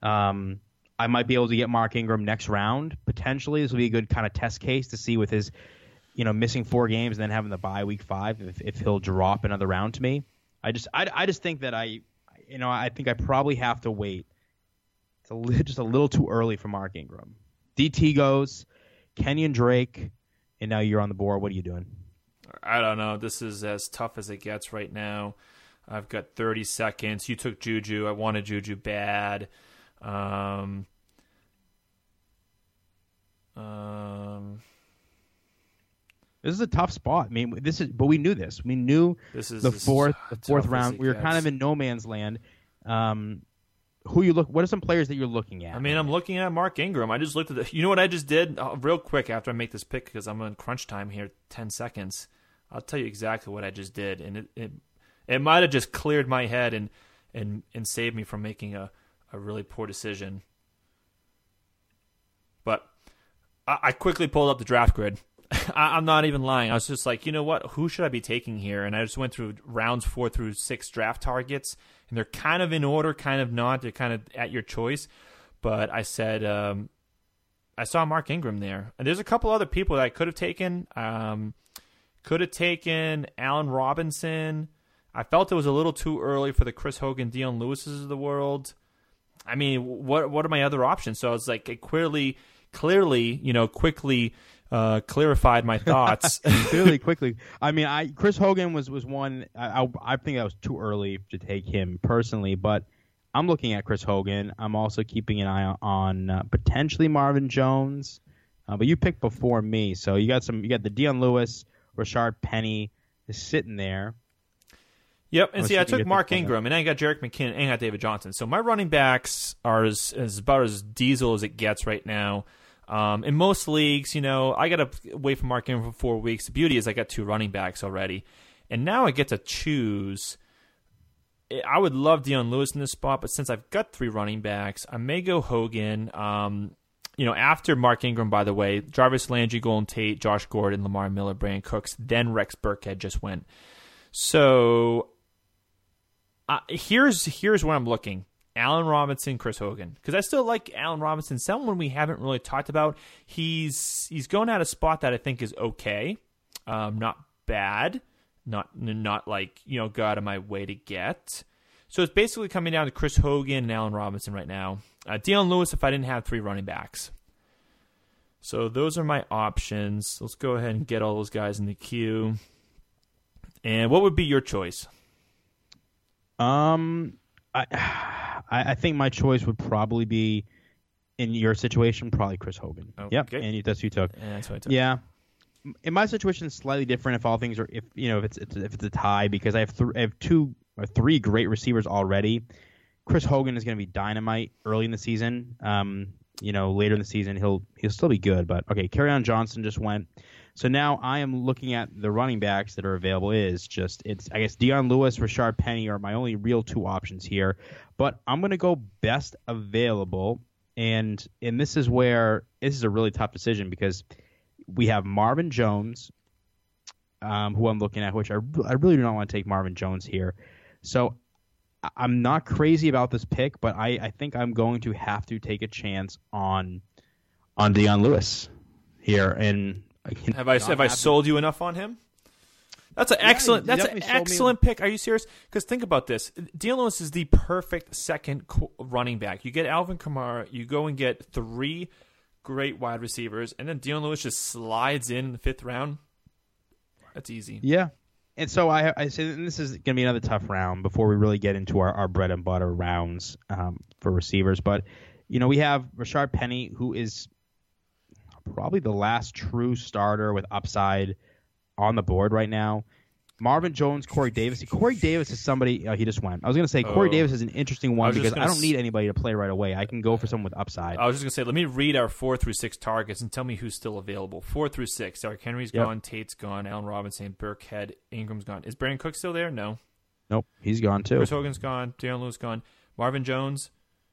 Speaker 3: I might be able to get Mark Ingram next round, potentially. This will be a good kind of test case to see with his, missing 4 games and then having the bye week 5 if he'll drop another round to me. I just think that I think I probably have to wait. It's just a little too early for Mark Ingram. DT goes, Kenyon Drake, and now you're on the board. What are you doing?
Speaker 2: I don't know. This is as tough as it gets right now. I've got 30 seconds. You took Juju. I wanted Juju bad.
Speaker 3: This is a tough spot. I mean, but we knew this. We knew
Speaker 2: this is
Speaker 3: the fourth round. We were kind of in no man's land. What are some players that you're looking at?
Speaker 2: I mean, I'm looking at Mark Ingram. I just looked at you know what I just did? Real quick after I make this pick, because I'm on crunch time here, 10 seconds. I'll tell you exactly what I just did. And it might have just cleared my head and saved me from making a really poor decision. But I quickly pulled up the draft grid. I'm not even lying. I was just like, you know what? Who should I be taking here? And I just went through rounds 4 through 6 draft targets, and they're kind of in order, kind of not. They're kind of at your choice. But I said, I saw Mark Ingram there. And there's a couple other people that I could have taken. Could have taken Allen Robinson. I felt it was a little too early for the Chris Hogan, Dion Lewis's of the world. I mean, what are my other options? So it's like it clearly, quickly clarified my thoughts.
Speaker 3: Quickly. I mean, Chris Hogan was one. I think that was too early to take him personally, but I'm looking at Chris Hogan. I'm also keeping an eye on potentially Marvin Jones, but you picked before me, so you got the Dion Lewis, Rashard Penny is sitting there.
Speaker 2: Yep, and see, I took Mark Ingram, and I got Jerick McKinnon, and I got David Johnson. So my running backs are as about as diesel as it gets right now. In most leagues, I got to wait for Mark Ingram for 4 weeks. The beauty is I got 2 running backs already. And now I get to choose. I would love Dion Lewis in this spot, but since I've got 3 running backs, I may go Hogan. After Mark Ingram, by the way, Jarvis Landry, Golden Tate, Josh Gordon, Lamar Miller, Brandon Cooks, then Rex Burkhead just went. So here's where I'm looking. Allen Robinson, Chris Hogan. Because I still like Allen Robinson. Someone we haven't really talked about. He's going at a spot that I think is okay. Not bad. Not like, go out of my way to get. So it's basically coming down to Chris Hogan and Allen Robinson right now. Dion Lewis if I didn't have 3 running backs. So those are my options. Let's go ahead and get all those guys in the queue. And what would be your choice?
Speaker 3: I think my choice would probably be, in your situation, probably Chris Hogan.
Speaker 2: Oh,
Speaker 3: yep,
Speaker 2: okay.
Speaker 3: and that's who you took.
Speaker 2: And that's what I took.
Speaker 3: Yeah. In my situation, it's slightly different. If all things are, if it's a tie, because I have two or three great receivers already. Chris Hogan is going to be dynamite early in the season. Later in the season he'll still be good. But okay, Kerryon Johnson just went. So now I am looking at the running backs that are available. I guess Dion Lewis, Rashard Penny are my only real two options here. But I'm going to go best available, and this is where this is a really tough decision because we have Marvin Jones, who I'm looking at, which I really do not want to take Marvin Jones here. So I'm not crazy about this pick, but I think I'm going to have to take a chance on Dion Lewis here. And
Speaker 2: have I sold you enough on him? That's an excellent pick. Are you serious? Because think about this. Dion Lewis is the perfect second running back. You get Alvin Kamara, you go and get three great wide receivers, and then Dion Lewis just slides in the 5th round. That's easy.
Speaker 3: Yeah. And so I say this is going to be another tough round before we really get into our bread and butter rounds for receivers. But, we have Rashard Penny, who is probably the last true starter with upside on the board right now. Marvin Jones, Corey Davis. Corey Davis is somebody he just went. I was going to say Corey Davis is an interesting one because I don't need anybody to play right away. I can go for someone with upside.
Speaker 2: I was just going to say, let me read our 4 through 6 targets and tell me who's still available. 4 through 6. Derrick Henry's gone, Tate's gone, Allen Robinson, Burkhead, Ingram's gone. Is Brandon Cook still there? No.
Speaker 3: Nope, he's gone too.
Speaker 2: Chris Hogan's gone. Dion Lewis gone. Marvin Jones.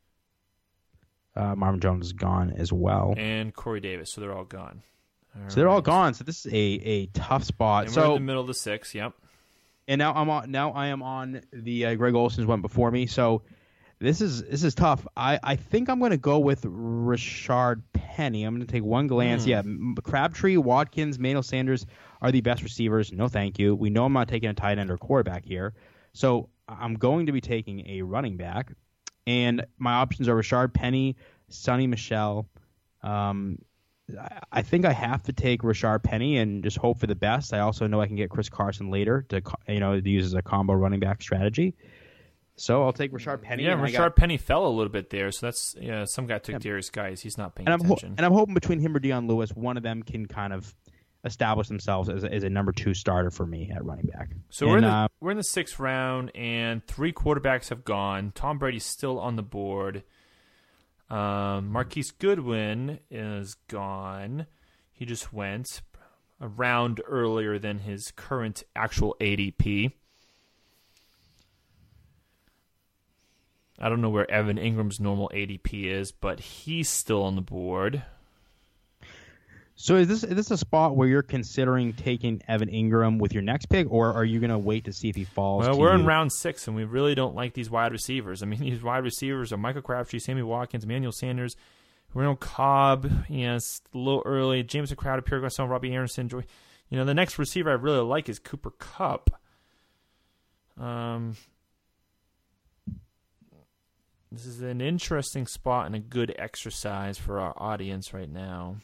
Speaker 3: Marvin Jones is gone as well.
Speaker 2: And Corey Davis. So they're all gone.
Speaker 3: So they're all gone. So this is a tough spot.
Speaker 2: And we're in the middle of the 6. Yep.
Speaker 3: And now I am on the Greg Olsen's one before me. So this is tough. I think I'm going to go with Rashard Penny. I'm going to take one glance. Yeah, Crabtree, Watkins, Manuel Sanders are the best receivers. No, thank you. We know I'm not taking a tight end or quarterback here. So I'm going to be taking a running back. And my options are Rashard Penny, Sonny Michel. I think I have to take Rashard Penny and just hope for the best. I also know I can get Chris Carson later to use as a combo running back strategy. So I'll take Rashard Penny.
Speaker 2: Yeah, Rashard Penny fell a little bit there. So that's some guy took Darius Guys. He's not paying attention.
Speaker 3: And I'm hoping between him or Dion Lewis, one of them can kind of establish themselves as a number 2 starter for me at running back.
Speaker 2: So we're in the 6th round, and 3 quarterbacks have gone. Tom Brady's still on the board. Marquise Goodwin is gone. He just went a round earlier than his current actual ADP. I don't know where Evan Ingram's normal ADP is, but he's still on the board.
Speaker 3: So is this a spot where you're considering taking Evan Ingram with your next pick, or are you going to wait to see if he falls?
Speaker 2: Well, we're in round 6, and we really don't like these wide receivers. I mean, these wide receivers are Michael Crabtree, Sammy Watkins, Emmanuel Sanders, Randall Cobb. It's a little early. Jameson Crowder, Pierre Garcon, Robbie Anderson. The next receiver I really like is Cooper Kupp. This is an interesting spot and a good exercise for our audience right now.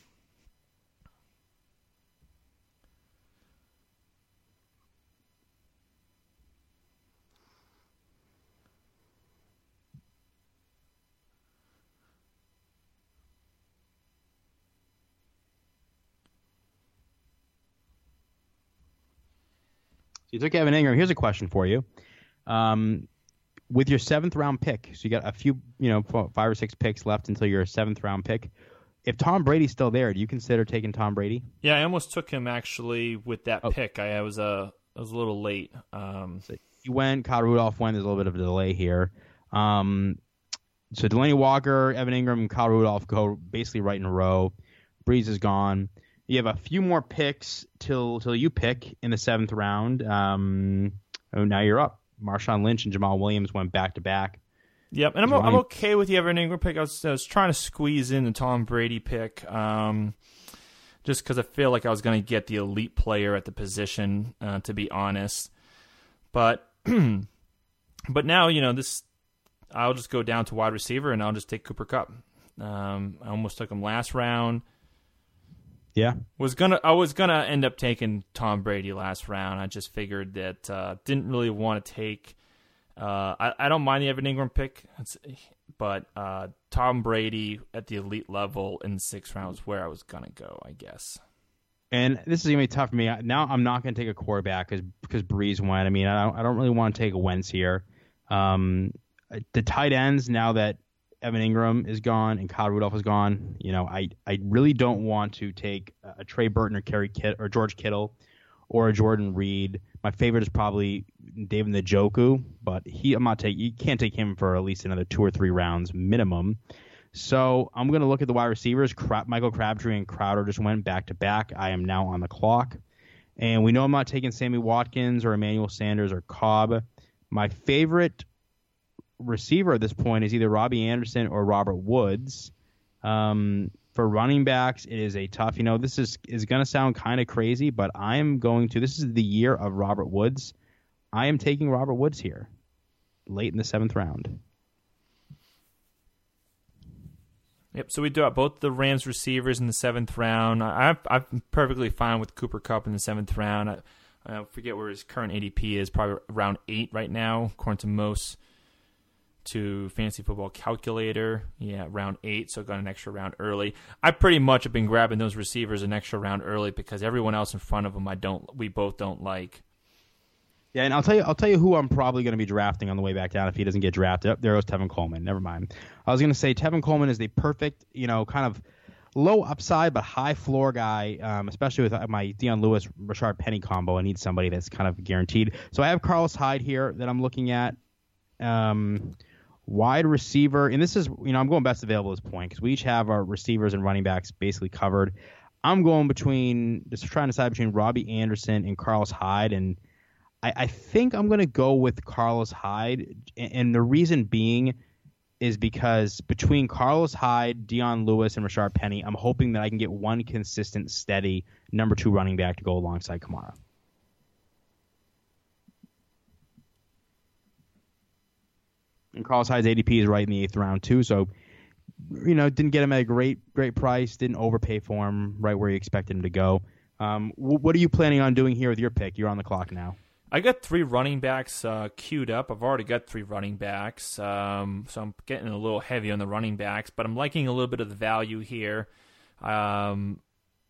Speaker 3: You took Evan Ingram. Here's a question for you. With your 7th round pick, so you got a few, 5 or 6 picks left until your 7th round pick. If Tom Brady's still there, do you consider taking Tom Brady?
Speaker 2: Yeah, I almost took him actually with that pick. I was a little late.
Speaker 3: So you went. Kyle Rudolph went. There's a little bit of a delay here. So Delaney Walker, Evan Ingram, and Kyle Rudolph go basically right in a row. Breeze is gone. You have a few more picks till you pick in the 7th round. Now you're up. Marshawn Lynch and Jamal Williams went back to back.
Speaker 2: Yep, and I'm okay with the Evan Ingram pick. I was trying to squeeze in the Tom Brady pick, just because I feel like I was going to get the elite player at the position. To be honest, but now this. I'll just go down to wide receiver and I'll just take Cooper Kupp. I almost took him last round.
Speaker 3: Yeah.
Speaker 2: I was gonna end up taking Tom Brady last round. I just figured that didn't really want to take. I don't mind the Evan Ingram pick, but Tom Brady at the elite level in the 6th round was where I was gonna go, I guess.
Speaker 3: And this is gonna be tough for me. Now I'm not gonna take a quarterback because Breeze went. I mean, I don't really want to take a Wentz here. The tight ends, now that Evan Ingram is gone and Kyle Rudolph is gone, I really don't want to take a Trey Burton or George Kittle or a Jordan Reed. My favorite is probably David Njoku, but you can't take him for at least another 2 or 3 rounds minimum. So I'm going to look at the wide receivers. Michael Crabtree and Crowder just went back to back. I am now on the clock. And we know I'm not taking Sammy Watkins or Emmanuel Sanders or Cobb. My favorite receiver at this point is either Robbie Anderson or Robert Woods. For running backs, it is a tough. This is going to sound kind of crazy, but this is the year of Robert Woods. I am taking Robert Woods here, late in the 7th round.
Speaker 2: Yep. So we do both the Rams receivers in the 7th round. I'm perfectly fine with Cooper Kupp in the 7th round. I forget where his current ADP is, probably around 8 right now, according to most. To Fantasy Football Calculator, round 8, so got an extra round early. I pretty much have been grabbing those receivers an extra round early because everyone else in front of them we both don't like.
Speaker 3: Yeah, and I'll tell you who I'm probably going to be drafting on the way back down if he doesn't get drafted. There goes Tevin Coleman. Never mind. I was going to say Tevin Coleman is the perfect, kind of low upside but high floor guy, especially with my Dion Lewis Rashard Penny combo. I need somebody that's kind of guaranteed. So I have Carlos Hyde here that I'm looking at. Wide receiver, and this is, I'm going best available at this point because we each have our receivers and running backs basically covered. I'm going trying to decide between Robbie Anderson and Carlos Hyde, and I think I'm going to go with Carlos Hyde, and the reason being is because between Carlos Hyde, Dion Lewis, and Rashard Penny, I'm hoping that I can get one consistent, steady number 2 running back to go alongside Kamara. And Carlos Hyde's ADP is right in the 8th round too, so didn't get him at a great price, didn't overpay for him, right where you expected him to go. What are you planning on doing here with your pick? You're on the clock now.
Speaker 2: I got 3 running backs queued up. I've already got 3 running backs, so I'm getting a little heavy on the running backs, but I'm liking a little bit of the value here. Tymont.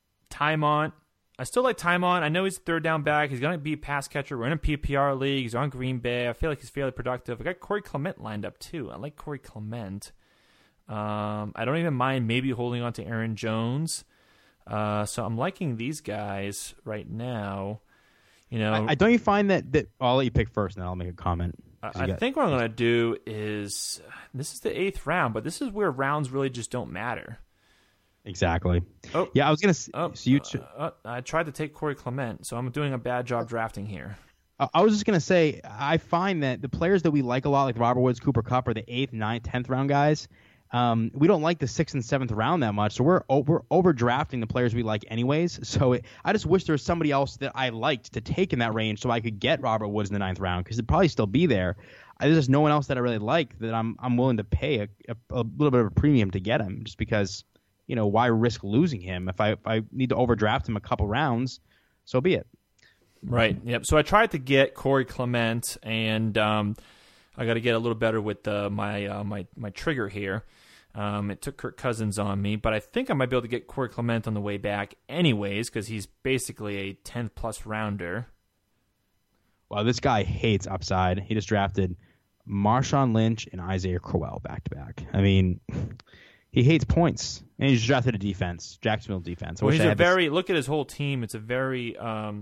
Speaker 2: I still like Tymont. I know he's a 3rd down back. He's going to be a pass catcher. We're in a PPR league. He's on Green Bay. I feel like he's fairly productive. I got Corey Clement lined up, too. I like Corey Clement. I don't even mind maybe holding on to Aaron Jones. So I'm liking these guys right now.
Speaker 3: I don't you find that I'll let you pick first, and then I'll make a comment.
Speaker 2: I think what I'm going to do is, this is the 8th round, but this is where rounds really just don't matter.
Speaker 3: Exactly. Oh, yeah, I was going to
Speaker 2: I tried to take Corey Clement, so I'm doing a bad job drafting here.
Speaker 3: I was just going to say, I find that the players that we like a lot, like Robert Woods, Cooper Kupp, are the 8th, 9th, 10th round guys. We don't like the 6th and 7th round that much, so we're overdrafting the players we like anyways. So I just wish there was somebody else that I liked to take in that range so I could get Robert Woods in the 9th round, because it'd probably still be there. There's just no one else that I really like that I'm willing to pay a little bit of a premium to get him, just because – why risk losing him? If I need to overdraft him a couple rounds, so be it.
Speaker 2: Right. Yep. So I tried to get Corey Clement, and I got to get a little better with my trigger here. It took Kirk Cousins on me, but I think I might be able to get Corey Clement on the way back anyways, because he's basically a 10th-plus rounder.
Speaker 3: Well, this guy hates upside. He just drafted Marshawn Lynch and Isaiah Crowell back-to-back. I mean, he hates points. And he just drafted a defense, Jacksonville defense.
Speaker 2: Well, look at his whole team. It's a very, now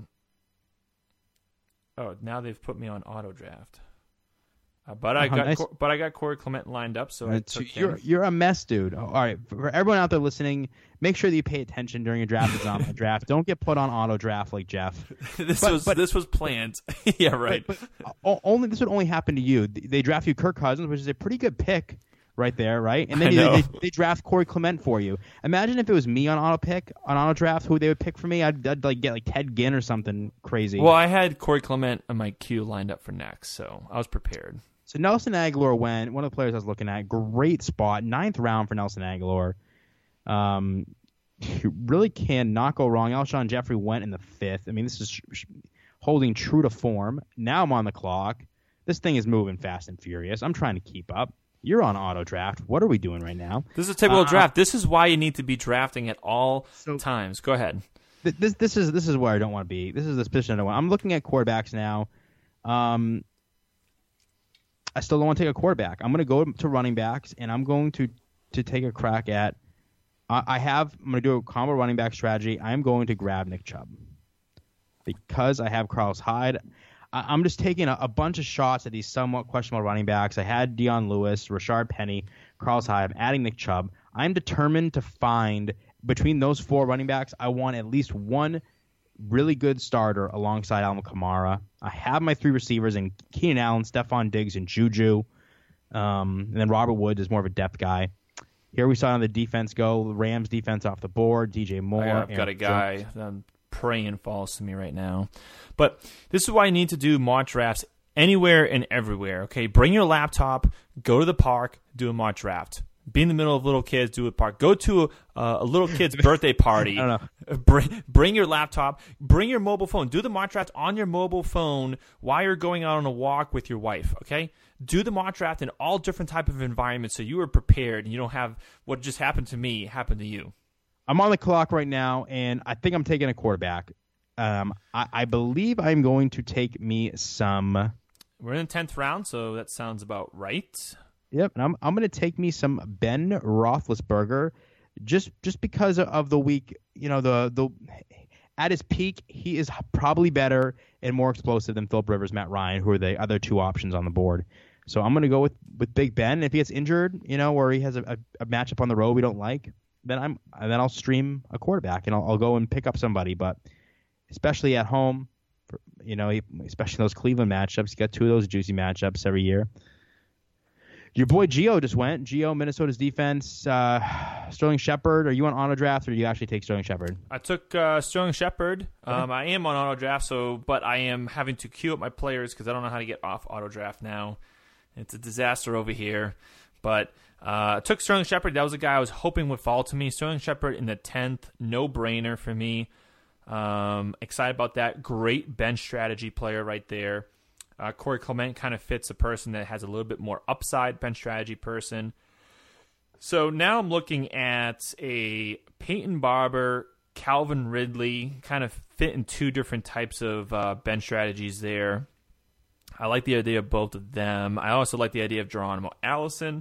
Speaker 2: they've put me on auto draft. But I got Corey Clement lined up, so
Speaker 3: you're a mess, dude. All right, for everyone out there listening, make sure that you pay attention during your draft. It's on the draft. Don't get put on auto draft like Jeff.
Speaker 2: This was planned. Yeah, right.
Speaker 3: But this would only happen to you. They draft you Kirk Cousins, which is a pretty good pick. Right there, right? And then they draft Corey Clement for you. Imagine if it was me on auto draft, who they would pick for me. I'd like get like Ted Ginn or something crazy.
Speaker 2: Well, I had Corey Clement on my queue lined up for next, so I was prepared.
Speaker 3: So Nelson Aguilar went, one of the players I was looking at, great spot, 9th round for Nelson Aguilar. you really can not go wrong. Alshon Jeffrey went in the 5th. I mean, this is holding true to form. Now I'm on the clock. This thing is moving fast and furious. I'm trying to keep up. You're on auto draft. What are we doing right now?
Speaker 2: This is a typical draft. This is why you need to be drafting at all times. Go ahead.
Speaker 3: This is where I don't want to be. This is the position I don't want. I'm looking at quarterbacks now. I still don't want to take a quarterback. I'm going to go to running backs, and I'm going to take a crack at. I'm going to do a combo running back strategy. I am going to grab Nick Chubb because I have Carlos Hyde. I'm just taking a bunch of shots at these somewhat questionable running backs. I had Dion Lewis, Rashard Penny, Carlos Hyde. I'm adding Nick Chubb. I'm determined to find between those 4 running backs, I want at least one really good starter alongside Alvin Kamara. I have my 3 receivers in Keenan Allen, Stephon Diggs, and Juju. And then Robert Woods is more of a depth guy. Here we saw on the defense go. Rams defense off the board. DJ Moore.
Speaker 2: I've got a guy I'm praying falls to me right now. But this is why you need to do mock drafts anywhere and everywhere. Okay, bring your laptop, go to the park, do a mock draft. Be in the middle of little kids, do a park. Go to a little kid's birthday party.
Speaker 3: I don't
Speaker 2: know. Bring your laptop. Bring your mobile phone. Do the mock draft on your mobile phone while you're going out on a walk with your wife. Okay, do the mock draft in all different type of environments so you are prepared and you don't have what just happened to me happen to you.
Speaker 3: I'm on the clock right now, and I think I'm taking a quarterback. I believe I'm going to take me some.
Speaker 2: We're in the 10th round, so that sounds about right.
Speaker 3: Yep, and I'm going to take me some Ben Roethlisberger, just because of the week. You know, the at his peak, he is probably better and more explosive than Philip Rivers, Matt Ryan, who are the other 2 options on the board. So I'm going to go with Big Ben. If he gets injured, you know, or he has a matchup on the road we don't like, then I'll stream a quarterback and I'll go and pick up somebody. But especially at home, you know, especially those Cleveland matchups, you got 2 of those juicy matchups every year. Your boy Gio just went. Gio, Minnesota's defense. Sterling Shepard. Are you on auto draft, or do you actually take Sterling Shepard?
Speaker 2: I took Sterling Shepard. I am on auto draft, but I am having to queue up my players because I don't know how to get off auto draft now. It's a disaster over here. But I took Sterling Shepard. That was a guy I was hoping would fall to me. Sterling Shepard in the 10th. No-brainer for me. Excited about that. Great bench strategy player right there. Corey Clement kind of fits a person that has a little bit more upside, bench strategy person. So now I'm looking at a Peyton Barber, Calvin Ridley, kind of fit in 2 different types of bench strategies there. I like the idea of both of them. I also like the idea of Geronimo Allison.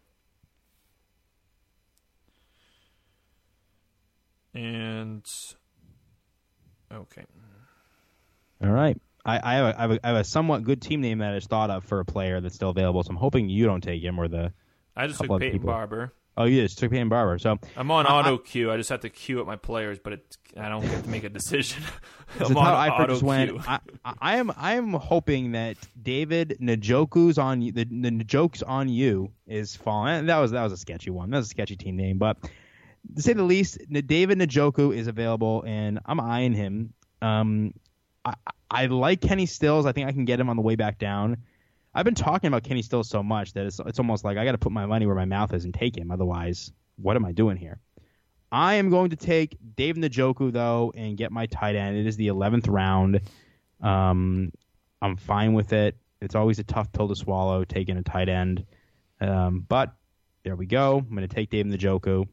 Speaker 2: And, okay.
Speaker 3: All right. I have a somewhat good team name that I just thought of for a player that's still available, so I'm hoping you don't take him or the.
Speaker 2: I just took Peyton Barber.
Speaker 3: Oh, you just took Peyton Barber. So
Speaker 2: I'm on auto queue. I just have to queue up my players, but I don't get to make a decision.
Speaker 3: I'm on auto queue. I am hoping that David Njoku's on the Njoku's on you is falling. That was a sketchy one. That was a sketchy team name, but to say the least, David Njoku is available, and I'm eyeing him. I like Kenny Stills. I think I can get him on the way back down. I've been talking about Kenny Stills so much that it's almost like I got to put my money where my mouth is and take him. Otherwise, what am I doing here? I am going to take David Njoku, though, and get my tight end. It is the 11th round. I'm fine with it. It's always a tough pill to swallow, taking a tight end. But there we go. I'm going to take David Njoku.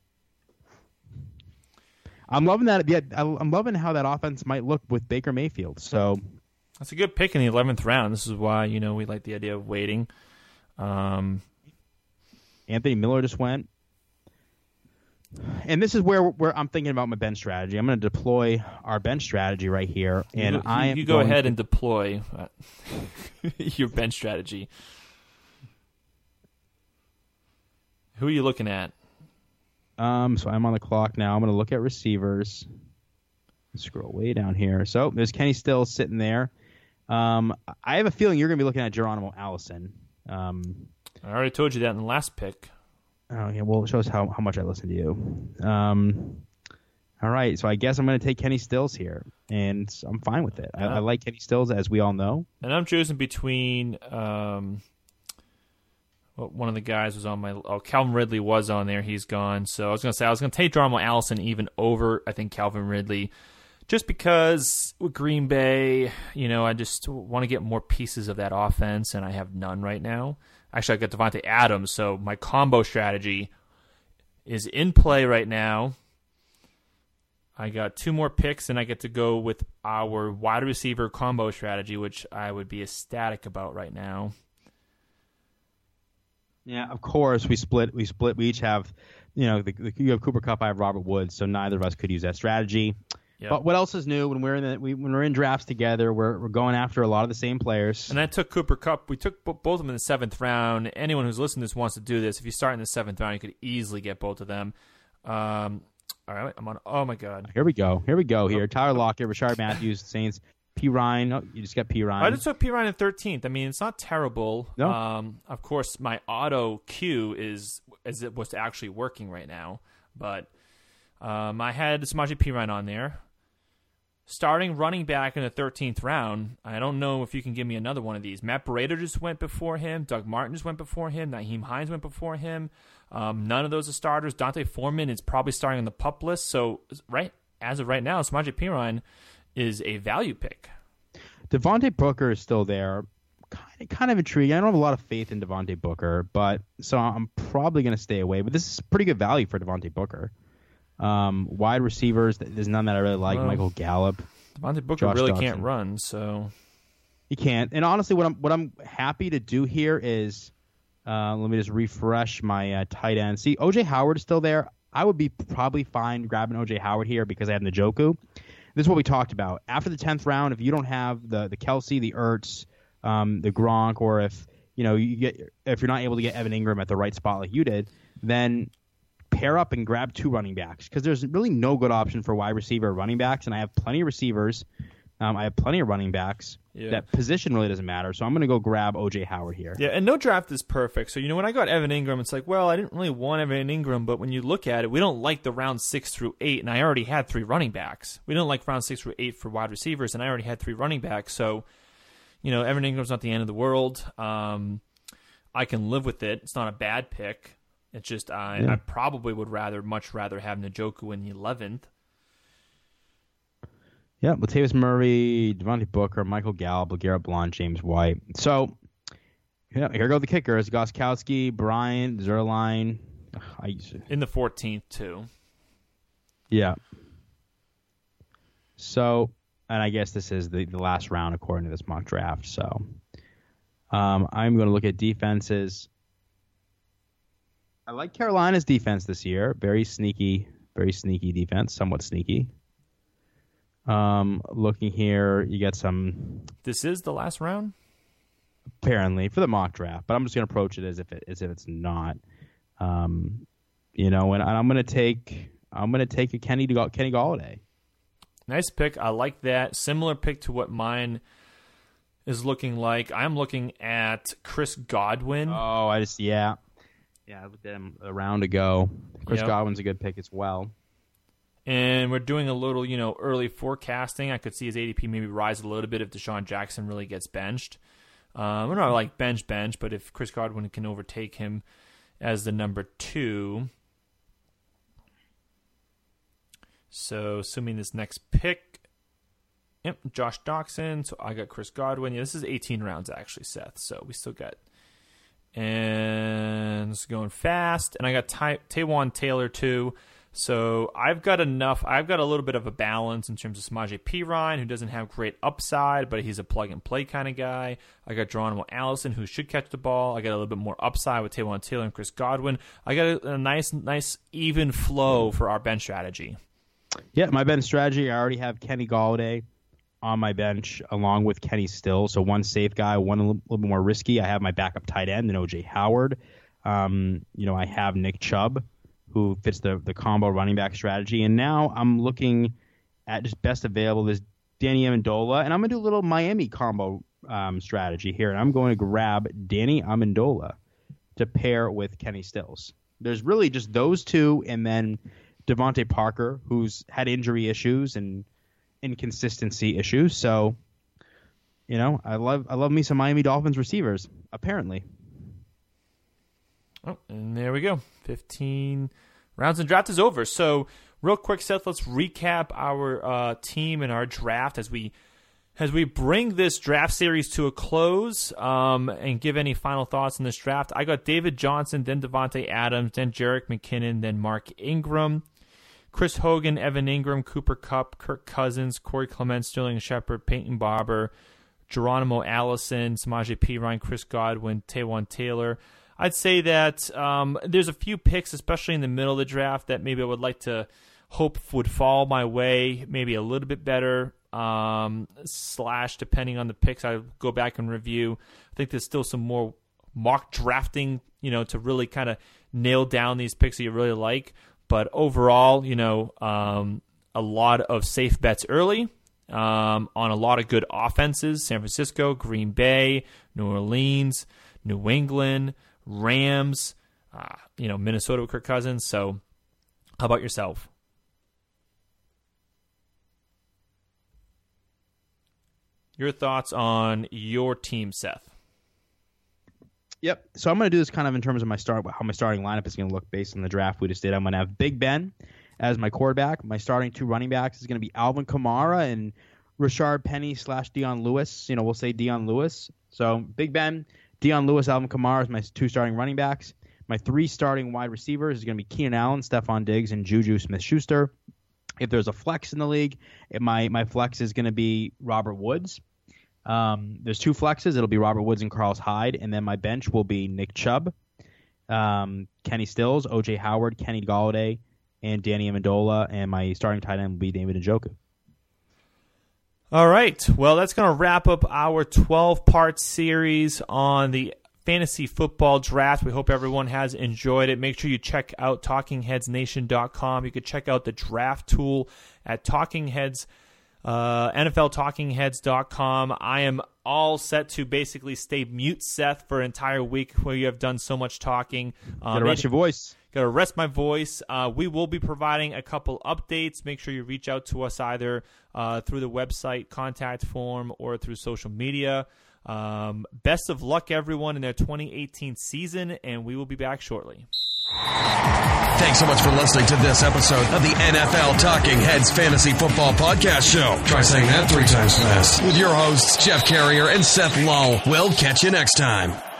Speaker 3: I'm loving that. Yeah, I'm loving how that offense might look with Baker Mayfield. So
Speaker 2: that's a good pick in the 11th round. This is why we like the idea of waiting.
Speaker 3: Anthony Miller just went, and this is where I'm thinking about my bench strategy. I'm going to deploy our bench strategy right here, and
Speaker 2: you go ahead and deploy your bench strategy. Who are you looking at?
Speaker 3: So I'm on the clock now. I'm going to look at receivers. Scroll way down here. So there's Kenny Stills sitting there. I have a feeling you're going to be looking at Geronimo Allison.
Speaker 2: I already told you that in the last pick.
Speaker 3: Oh, yeah. Well, it shows how much I listen to you. All right. So I guess I'm going to take Kenny Stills here, and I'm fine with it. I like Kenny Stills, as we all know.
Speaker 2: And I'm choosing between one of the guys was on my. Oh, Calvin Ridley was on there. He's gone. So I was going to take Geronimo Allison even over, I think, Calvin Ridley. Just because with Green Bay, I just want to get more pieces of that offense, and I have none right now. Actually, I got Devontae Adams, so my combo strategy is in play right now. I got 2 more picks, and I get to go with our wide receiver combo strategy, which I would be ecstatic about right now.
Speaker 3: Yeah, of course we split. We each have, you have Cooper Kupp, I have Robert Woods, so neither of us could use that strategy. Yep. But what else is new when we're in drafts together? We're going after a lot of the same players.
Speaker 2: And I took Cooper Kupp. We took both of them in the 7th round. Anyone who's listening to this wants to do this. If you start in the 7th round, you could easily get both of them. All right, I'm on. Oh my God.
Speaker 3: Here we go. Here. Tyler Lockett, Rashard Matthews, Saints. P. Ryan. Oh, you just got P. Ryan.
Speaker 2: I just took P. Ryan in 13th. I mean, it's not terrible.
Speaker 3: No.
Speaker 2: Of course, my auto queue is as it was actually working right now. But I had Samaje Perine on there. Starting running back in the 13th round, I don't know if you can give me another one of these. Matt Breida just went before him. Doug Martin just went before him. Nyheim Hines went before him. None of those are starters. Dante Foreman is probably starting on the PUP list. So as of right now, Samaje Perine is a value pick.
Speaker 3: Devontae Booker is still there. Kind of intriguing. I don't have a lot of faith in Devontae Booker, so I'm probably going to stay away. But this is pretty good value for Devontae Booker. Wide receivers, there's none that I really like. Michael Gallup.
Speaker 2: Devontae Booker
Speaker 3: Josh
Speaker 2: really
Speaker 3: Dawson.
Speaker 2: can't run, so
Speaker 3: he can't. And honestly, what I'm happy to do here is let me just refresh my tight end. See, O.J. Howard is still there. I would be probably fine grabbing O.J. Howard here because I have Njoku. This is what we talked about. After the 10th round, if you don't have the Kelsey, the Ertz, the Gronk, or if you're not able to get Evan Ingram at the right spot like you did, then pair up and grab 2 running backs because there's really no good option for wide receiver or running backs, and I have plenty of receivers. I have plenty of running backs. Yeah. That position really doesn't matter, so I'm going to go grab O.J. Howard here.
Speaker 2: Yeah, and no draft is perfect. So, when I got Evan Ingram, it's like, well, I didn't really want Evan Ingram, but when you look at it, we don't like the round 6 through 8, and I already had 3 running backs. We don't like round 6 through 8 for wide receivers, and I already had 3 running backs. So, Evan Ingram's not the end of the world. I can live with it. It's not a bad pick. It's just I probably would much rather have Njoku in the 11th.
Speaker 3: Yeah, Latavius Murray, Devontae Booker, Michael Gallup, LeGarrette Blount, James White. So, here go the kickers. Gostkowski, Bryant, Zerline.
Speaker 2: In the 14th, too.
Speaker 3: Yeah. So, and I guess this is the last round according to this mock draft. So, I'm going to look at defenses. I like Carolina's defense this year. Very sneaky defense, somewhat sneaky. Looking here, you get some.
Speaker 2: This is the last round,
Speaker 3: apparently, for the mock draft. But I'm just going to approach it as if it's not. And I'm going to take a Kenny Golladay.
Speaker 2: Nice pick. I like that. Similar pick to what mine is looking like. I'm looking at Chris Godwin.
Speaker 3: Oh, I looked at him a round ago. Chris Godwin's a good pick as well.
Speaker 2: And we're doing a little, early forecasting. I could see his ADP maybe rise a little bit if Deshaun Jackson really gets benched. We're not like bench, but if Chris Godwin can overtake him as the number 2. So, assuming this next pick, Josh Doctson. So I got Chris Godwin. Yeah, this is 18 rounds actually, Seth. So we still got. And it's going fast. And I got Taywan Taylor too. So I've got enough. I've got a little bit of a balance in terms of Samaje Perine, who doesn't have great upside, but he's a plug-and-play kind of guy. I got Geronimo Allison, who should catch the ball. I got a little bit more upside with Taywan Taylor and Chris Godwin. I got a nice even flow for our bench strategy.
Speaker 3: Yeah, my bench strategy, I already have Kenny Golladay on my bench along with Kenny Stills. So one safe guy, one a little bit more risky. I have my backup tight end and O.J. Howard. I have Nick Chubb, who fits the combo running back strategy. And now I'm looking at just best available. There's Danny Amendola, and I'm going to do a little Miami combo strategy here. And I'm going to grab Danny Amendola to pair with Kenny Stills. There's really just those two, and then Devontae Parker, who's had injury issues and inconsistency issues. So, I love me some Miami Dolphins receivers, apparently.
Speaker 2: Oh, and there we go. 15 rounds and draft is over. So real quick, Seth, let's recap our team and our draft as we bring this draft series to a close, and give any final thoughts on this draft. I got David Johnson, then Devontae Adams, then Jerick McKinnon, then Mark Ingram, Chris Hogan, Evan Ingram, Cooper Kupp, Kirk Cousins, Corey Clement, Sterling Shepard, Peyton Barber, Geronimo Allison, Samaje Perine, Chris Godwin, Taywan Taylor. I'd say that there's a few picks, especially in the middle of the draft, that maybe I would like to hope would fall my way, maybe a little bit better, / depending on the picks, I go back and review. I think there's still some more mock drafting, to really kind of nail down these picks that you really like. But overall, a lot of safe bets early on a lot of good offenses. San Francisco, Green Bay, New Orleans, New England, Rams, Minnesota with Kirk Cousins. So how about yourself? Your thoughts on your team, Seth?
Speaker 3: Yep. So I'm going to do this kind of in terms of how my starting lineup is going to look based on the draft we just did. I'm going to have Big Ben as my quarterback. My starting 2 running backs is going to be Alvin Kamara and Rashard Penny / Dion Lewis. We'll say Dion Lewis. So Big Ben, Dion Lewis, Alvin Kamara is my 2 starting running backs. My 3 starting wide receivers is going to be Keenan Allen, Stephon Diggs, and Juju Smith-Schuster. If there's a flex in the league, my flex is going to be Robert Woods. There's 2 flexes. It'll be Robert Woods and Carlos Hyde, and then my bench will be Nick Chubb, Kenny Stills, O.J. Howard, Kenny Golladay, and Danny Amendola, and my starting tight end will be David Njoku.
Speaker 2: All right. Well, that's going to wrap up our 12-part series on the fantasy football draft. We hope everyone has enjoyed it. Make sure you check out TalkingHeadsNation.com. You can check out the draft tool at NFLTalkingHeads.com. I am all set to basically stay mute, Seth, for an entire week where you have done so much talking.
Speaker 3: Gotta rest your voice.
Speaker 2: Gotta rest my voice. We will be providing a couple updates. Make sure you reach out to us either through the website contact form or through social media. Best of luck, everyone, in their 2018 season, and we will be back shortly.
Speaker 1: Thanks so much for listening to this episode of the NFL Talking Heads Fantasy Football Podcast Show. Try saying that 3 times fast. With your hosts, Jeff Carrier and Seth Lowe. We'll catch you next time.